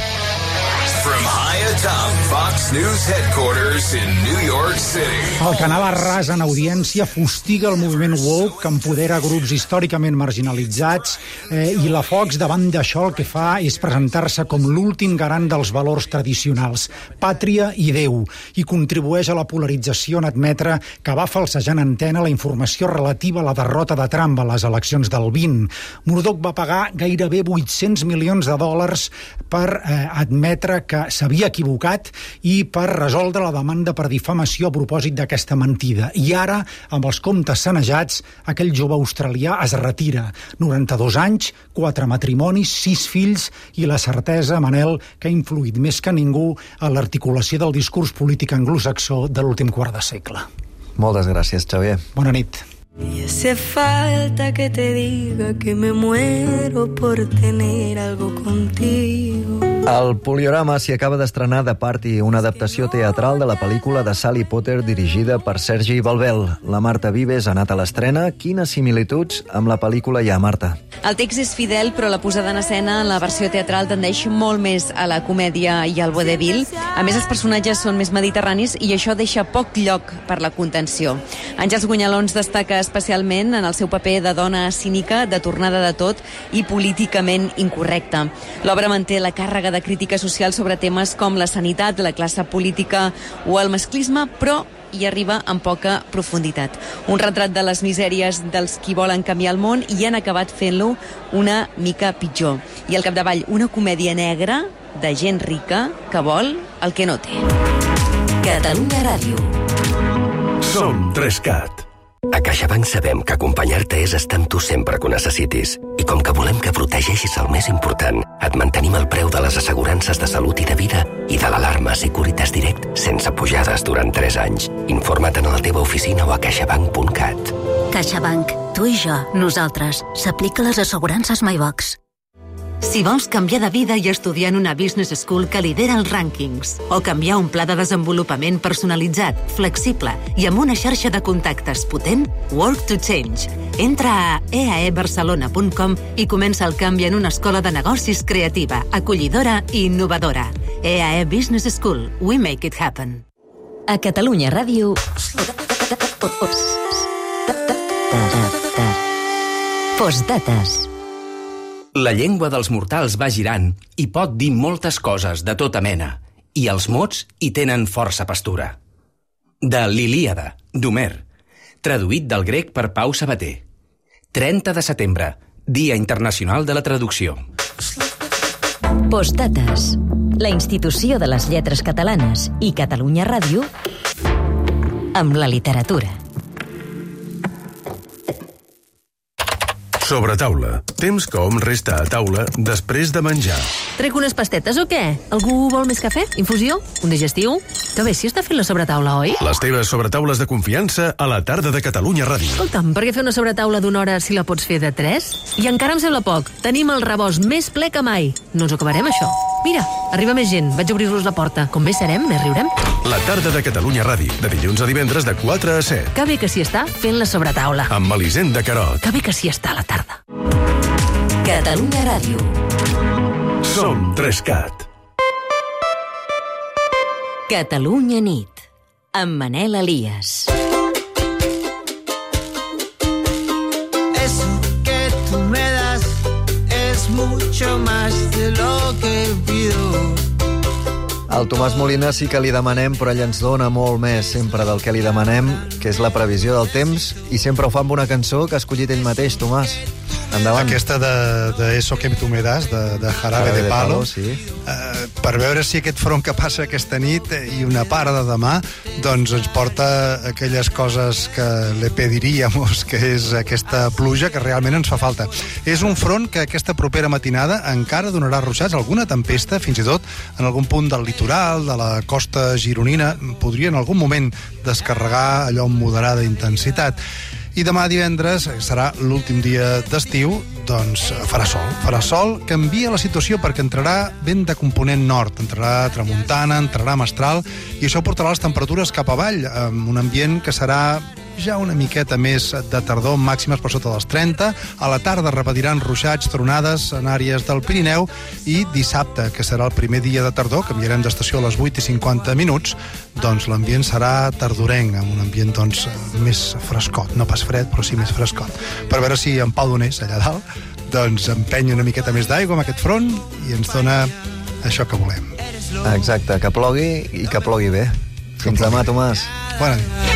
From high atop Fox News headquarters in New York City. El canal arrasa en audiència, fustiga el moviment woke, que empodera grups històricament marginalitzats, eh, i la Fox davant d'això el que fa és presentar-se com l'últim garant dels valors tradicionals, pàtria i Déu, i contribueix a la polarització en admetre que va falsejar en antena la informació relativa a la derrota de Trump a les eleccions del vint. Murdoch va pagar gairebé vuit-cents milions de dòlars per eh, admetre que s'havia equivocat i per resoldre la demanda per difamació a propòsit d'aquesta mentida. I ara, amb els comptes sanejats, aquell jove australià es retira. noranta-dos anys, quatre matrimonis, sis fills i la certesa, Manel, que ha influït més que ningú en l'articulació del discurs polític anglosaxó de l'últim quart de segle. Moltes gràcies, Xavier. Bona nit. Y hace falta que te diga que me muero por tener algo contigo. El Poliorama s'hi acaba d'estrenar The Party, una adaptació teatral de la pel·lícula de Sally Potter dirigida per Sergi Balbel. La Marta Vives ha anat a l'estrena. Quines similituds amb la pel·lícula hi ha, Marta? El text és fidel, però la posada en escena en la versió teatral tendeix molt més a la comèdia i al vodevil. A més, els personatges són més mediterranis i això deixa poc lloc per la contenció. Àngels Gunyalons destaca especialment en el seu paper de dona cínica, de tornada de tot i políticament incorrecta. L'obra manté la càrrega de crítica social sobre temes com la sanitat, la classe política o el masclisme, però hi arriba amb poca profunditat. Un retrat de les misèries dels qui volen canviar el món i han acabat fent-lo una mica pitjor. I al capdavall, una comèdia negra de gent rica que vol el que no té. Catalunya Ràdio. Som tres cat. A CaixaBank sabem que acompanyar-te és estar amb tu sempre que ho necessitis. I com que volem que protegeixis el més important, et mantenim el preu de les assegurances de salut i de vida i de l'alarma Securitas Direct sense pujades durant tres anys. Informa't en la teva oficina o a caixabank punt cat. CaixaBank. Tu i jo, nosaltres. S'aplica les assegurances MyBox. Si vols canviar de vida i estudiar en una business school que lidera els rànquings, o canviar un pla de desenvolupament personalitzat, flexible i amb una xarxa de contactes potent, Work to Change. Entra a e a e barcelona punt com i comença el canvi en una escola de negocis creativa, acollidora i innovadora. E A E Business School. We make it happen. A Catalunya Ràdio... Postdates. La llengua dels mortals va girant i pot dir moltes coses de tota mena, i els mots hi tenen força pastura. De l'Ilíada, d'Homer, traduït del grec per Pau Sabater. trenta de setembre, Dia Internacional de la Traducció. Postdates. La institució de les lletres catalanes i Catalunya Ràdio amb la literatura. Sobretaula. Temps que hom resta a taula després de menjar. Trec unes pastetes o què? Algú vol més cafè? Infusió? Un digestiu? Que bé, si està fent la sobretaula, oi? Les teves sobretaules de confiança a la tarda de Catalunya Ràdio. Escolta'm, per què fer una sobretaula d'una hora si la pots fer de tres? I encara em sembla poc. Tenim el rebost més ple que mai. No ens ho acabarem, això. Mira, arriba més gent. Vaig obrir-los la porta. Com més serem, més riurem. La tarda de Catalunya Ràdio, de dilluns a divendres de quatre a set. Que bé que s'hi està fent la sobretaula. Amb Elisenda Carot. Que bé que s'hi està a la tarda. Catalunya Ràdio. Som tres cat. Catalunya nit. Amb Manel Elias. Eso que tú me das es mucho más de lo que pido. Al Tomàs Molina sí que li demanem, però ell ens dona molt més sempre del que li demanem, que és la previsió del temps, i sempre ho fa amb una cançó que ha escollit ell mateix, Tomàs. Endavant. Aquesta de, de Eso que tú me das, de, de Jarabe de Palo, sí. eh, per veure si aquest front que passa aquesta nit i una part de demà doncs ens porta aquelles coses que le pediríamos, que és aquesta pluja que realment ens fa falta. És un front que aquesta propera matinada encara donarà ruixats, alguna tempesta, fins i tot en algun punt del litoral, de la costa gironina, podria en algun moment descarregar allò amb moderada intensitat. I demà divendres serà l'últim dia d'estiu, doncs farà sol. Farà sol, canvia la situació perquè entrarà vent de component nord, entrarà tramuntana, entrarà mestral, i això portarà les temperatures cap avall, amb un ambient que serà ja una miqueta més de tardor, màximes per sota dels trenta. A la tarda repetiran ruixats, tronades en àrees del Pirineu, i dissabte, que serà el primer dia de tardor, canviarem d'estació a les vuit i cinquanta minuts, doncs l'ambient serà tardorenc, amb un ambient doncs més frescot, no pas fred, però sí més frescot. Per veure si en Pau Donés, allà dalt, doncs empenya una miqueta més d'aigua amb aquest front i ens dona això que volem. Exacte, que plogui i que plogui bé. Fins demà, Tomàs. Bona nit.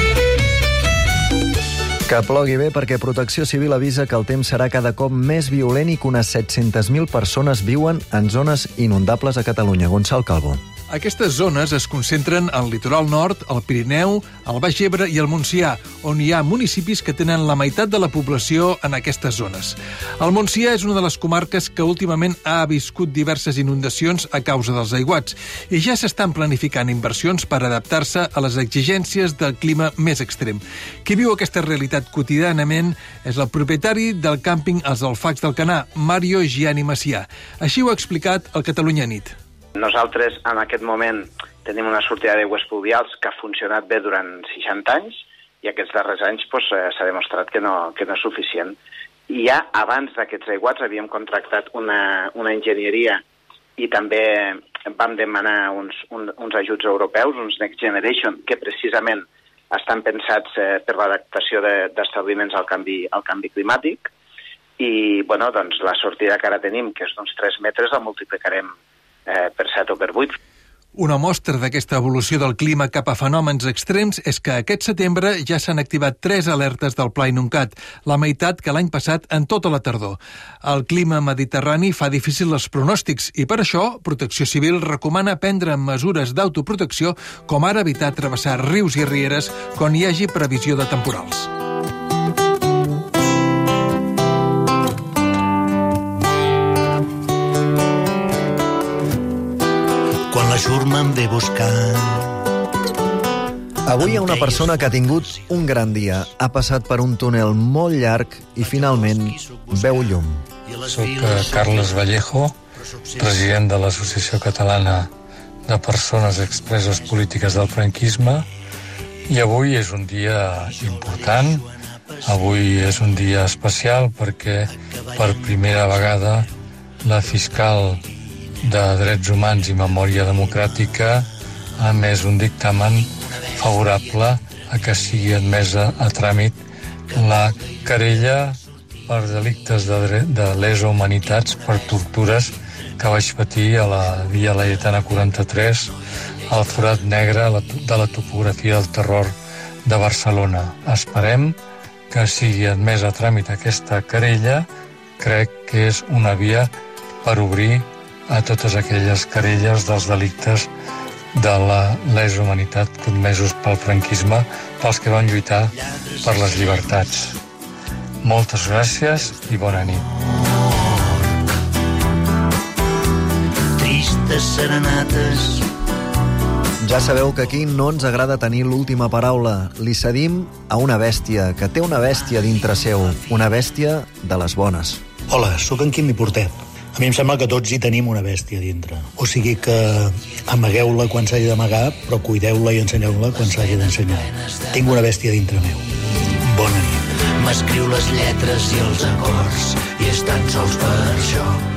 Que plogui bé perquè Protecció Civil avisa que el temps serà cada cop més violent i que unes set-centes mil persones viuen en zones inundables a Catalunya. Gonçal Calvo. Aquestes zones es concentren al litoral nord, al Pirineu, al Baix Ebre i al Montsià, on hi ha municipis que tenen la meitat de la població en aquestes zones. El Montsià és una de les comarques que últimament ha viscut diverses inundacions a causa dels aiguats i ja s'estan planificant inversions per adaptar-se a les exigències del clima més extrem. Qui viu aquesta realitat quotidianament és el propietari del càmping Els Alfacs d'Alcanar, Mario Gianni Macià. Així ho ha explicat el Catalunya Nit. Nosaltres, en aquest moment, tenim una sortida d'aigües pluvials que ha funcionat bé durant seixanta anys i aquests darrers anys doncs, s'ha demostrat que no, que no és suficient. I ja abans d'aquests aiguats havíem contractat una, una enginyeria i també vam demanar uns, un, uns ajuts europeus, uns Next Generation, que precisament estan pensats eh, per l'adaptació de, d'establiments al canvi, al canvi climàtic. I bueno, doncs, la sortida que ara tenim, que és d'uns tres metres, la multiplicarem Eh, per set o per vuit. Una mostra d'aquesta evolució del clima cap a fenòmens extrems és que aquest setembre ja s'han activat tres alertes del Pla Inuncat, la meitat que l'any passat en tota la tardor. El clima mediterrani fa difícil els pronòstics i per això Protecció Civil recomana prendre mesures d'autoprotecció, com ara evitar travessar rius i rieres quan hi hagi previsió de temporals. Quan l'aixur me'n ve buscant. Avui hi ha una persona que ha tingut un gran dia. Ha passat per un túnel molt llarg i finalment veu llum. Soc Carles Vallejo, president de l'Associació Catalana de Persones Expreses Polítiques del Franquisme, i avui és un dia important. Avui és un dia especial perquè per primera vegada la fiscal de Drets Humans i Memòria Democràtica ha emès un dictamen favorable a que sigui admesa a tràmit la querella per delictes de, dret, de lesa humanitats per tortures que vaig patir a la Via Laietana quaranta-tres, al forat negre de la topografia del terror de Barcelona. Esperem que sigui admesa a tràmit aquesta querella. Crec que és una via per obrir a totes aquelles querelles dels delictes de la lesa humanitat commesos pel franquisme, pels que van lluitar per les llibertats. Moltes gràcies i bona nit. Tristes serenates. Ja sabeu que aquí no ens agrada tenir l'última paraula. Li cedim a una bèstia, que té una bèstia dintre seu, una bèstia de les bones. Hola, sóc en Quim i Portet. A mi em sembla que tots hi tenim una bèstia dintre. O sigui que amagueu-la quan s'hagi d'amagar, però cuideu-la i ensenyeu-la quan s'hagi d'ensenyar. Tinc una bèstia dintre meu. Bona nit. M'escriu les lletres i els acords i és tan sols per això